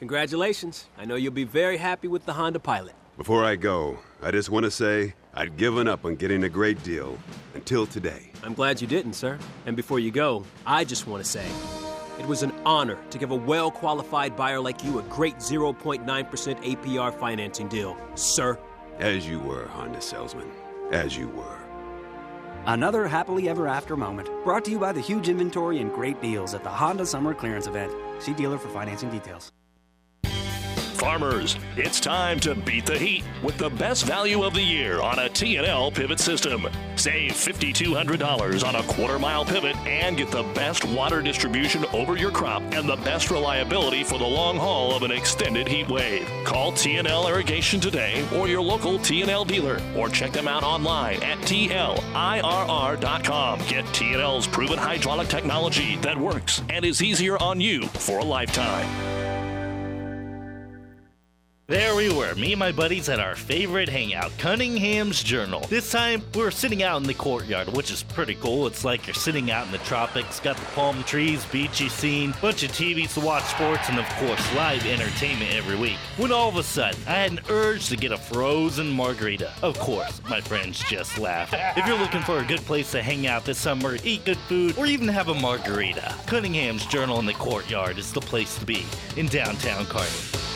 Congratulations. I know you'll be very happy with the Honda Pilot. Before I go, I just want to say I'd given up on getting a great deal until today. I'm glad you didn't, sir. And before you go, I just want to say it was an honor to give a well-qualified buyer like you a great 0.9% APR financing deal, sir. As you were, Honda salesman. As you were. Another happily ever after moment, brought to you by the huge inventory and great deals at the Honda Summer Clearance Event. See dealer for financing details. Farmers, it's time to beat the heat with the best value of the year on a T&L pivot system. Save $5,200 on a quarter-mile pivot and get the best water distribution over your crop and the best reliability for the long haul of an extended heat wave. Call T&L Irrigation today or your local T&L dealer, or check them out online at TLIRR.com. Get T&L's proven hydraulic technology that works and is easier on you for a lifetime. There we were, me and my buddies at our favorite hangout, Cunningham's Journal. This time, we were sitting out in the courtyard, which is pretty cool. It's like you're sitting out in the tropics, got the palm trees, beachy scene, bunch of TVs to watch sports, and of course, live entertainment every week. When all of a sudden, I had an urge to get a frozen margarita. Of course, my friends just laughed. If you're looking for a good place to hang out this summer, eat good food, or even have a margarita, Cunningham's Journal in the courtyard is the place to be in downtown Kearney.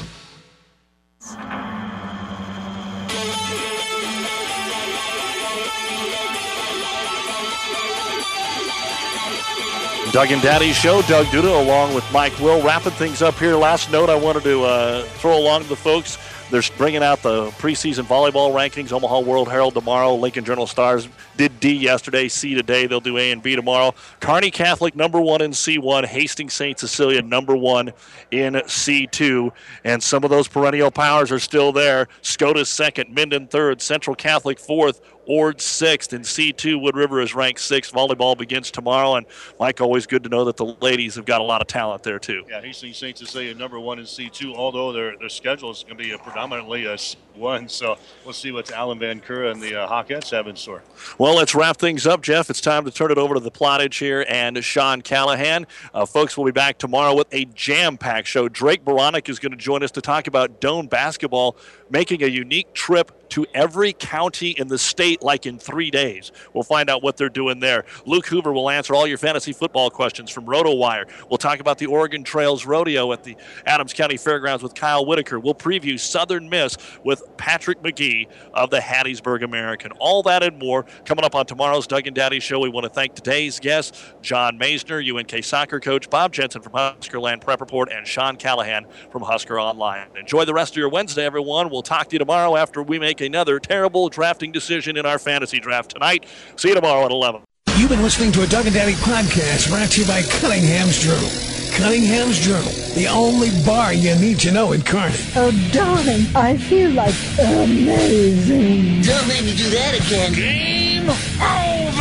Doug and Daddy's Show. Doug Duda along with Mike Will. Wrapping things up here. Last note I wanted to throw along to the folks. They're bringing out the preseason volleyball rankings. Omaha World Herald tomorrow. Lincoln Journal Stars did D yesterday, C today. They'll do A and B tomorrow. Kearney Catholic #1 in C1. Hastings St. Cecilia #1 in C2. And some of those perennial powers are still there. Scotus 2nd, Minden 3rd, Central Catholic 4th, Ord 6th. In C2, Wood River is ranked 6th. Volleyball begins tomorrow. And, Mike, always good to know that the ladies have got a lot of talent there, too. Yeah, Hastings St. Cecilia #1 in C2, although their schedule is going to be predominantly a C1. So we'll see what Alan Van Cura and the Hawkettes have in store. Well, let's wrap things up, Jeff. It's time to turn it over to the Plottage here and Sean Callahan. Folks, we'll be back tomorrow with a jam-packed show. Drake Baranek is going to join us to talk about Doane basketball making a unique trip to every county in the state like in 3 days. We'll find out what they're doing there. Luke Hoover will answer all your fantasy football questions from RotoWire. We'll talk about the Oregon Trails Rodeo at the Adams County Fairgrounds with Kyle Whitaker. We'll preview Southern Miss with Patrick McGee of the Hattiesburg American. All that and more coming up on tomorrow's Doug and Daddy Show. We want to thank today's guests, John Maisner, UNK soccer coach, Bob Jensen from Huskerland Prep Report, and Sean Callahan from Husker Online. Enjoy the rest of your Wednesday, everyone. We'll talk to you tomorrow after we make another terrible drafting decision in our fantasy draft tonight. See you tomorrow at 11. You've been listening to a Doug and Daddy podcast brought to you by Cunningham's Journal. Cunningham's Journal, the only bar you need to know in Kearney. Oh, darling, I feel like amazing. Don't make me do that again. Game over.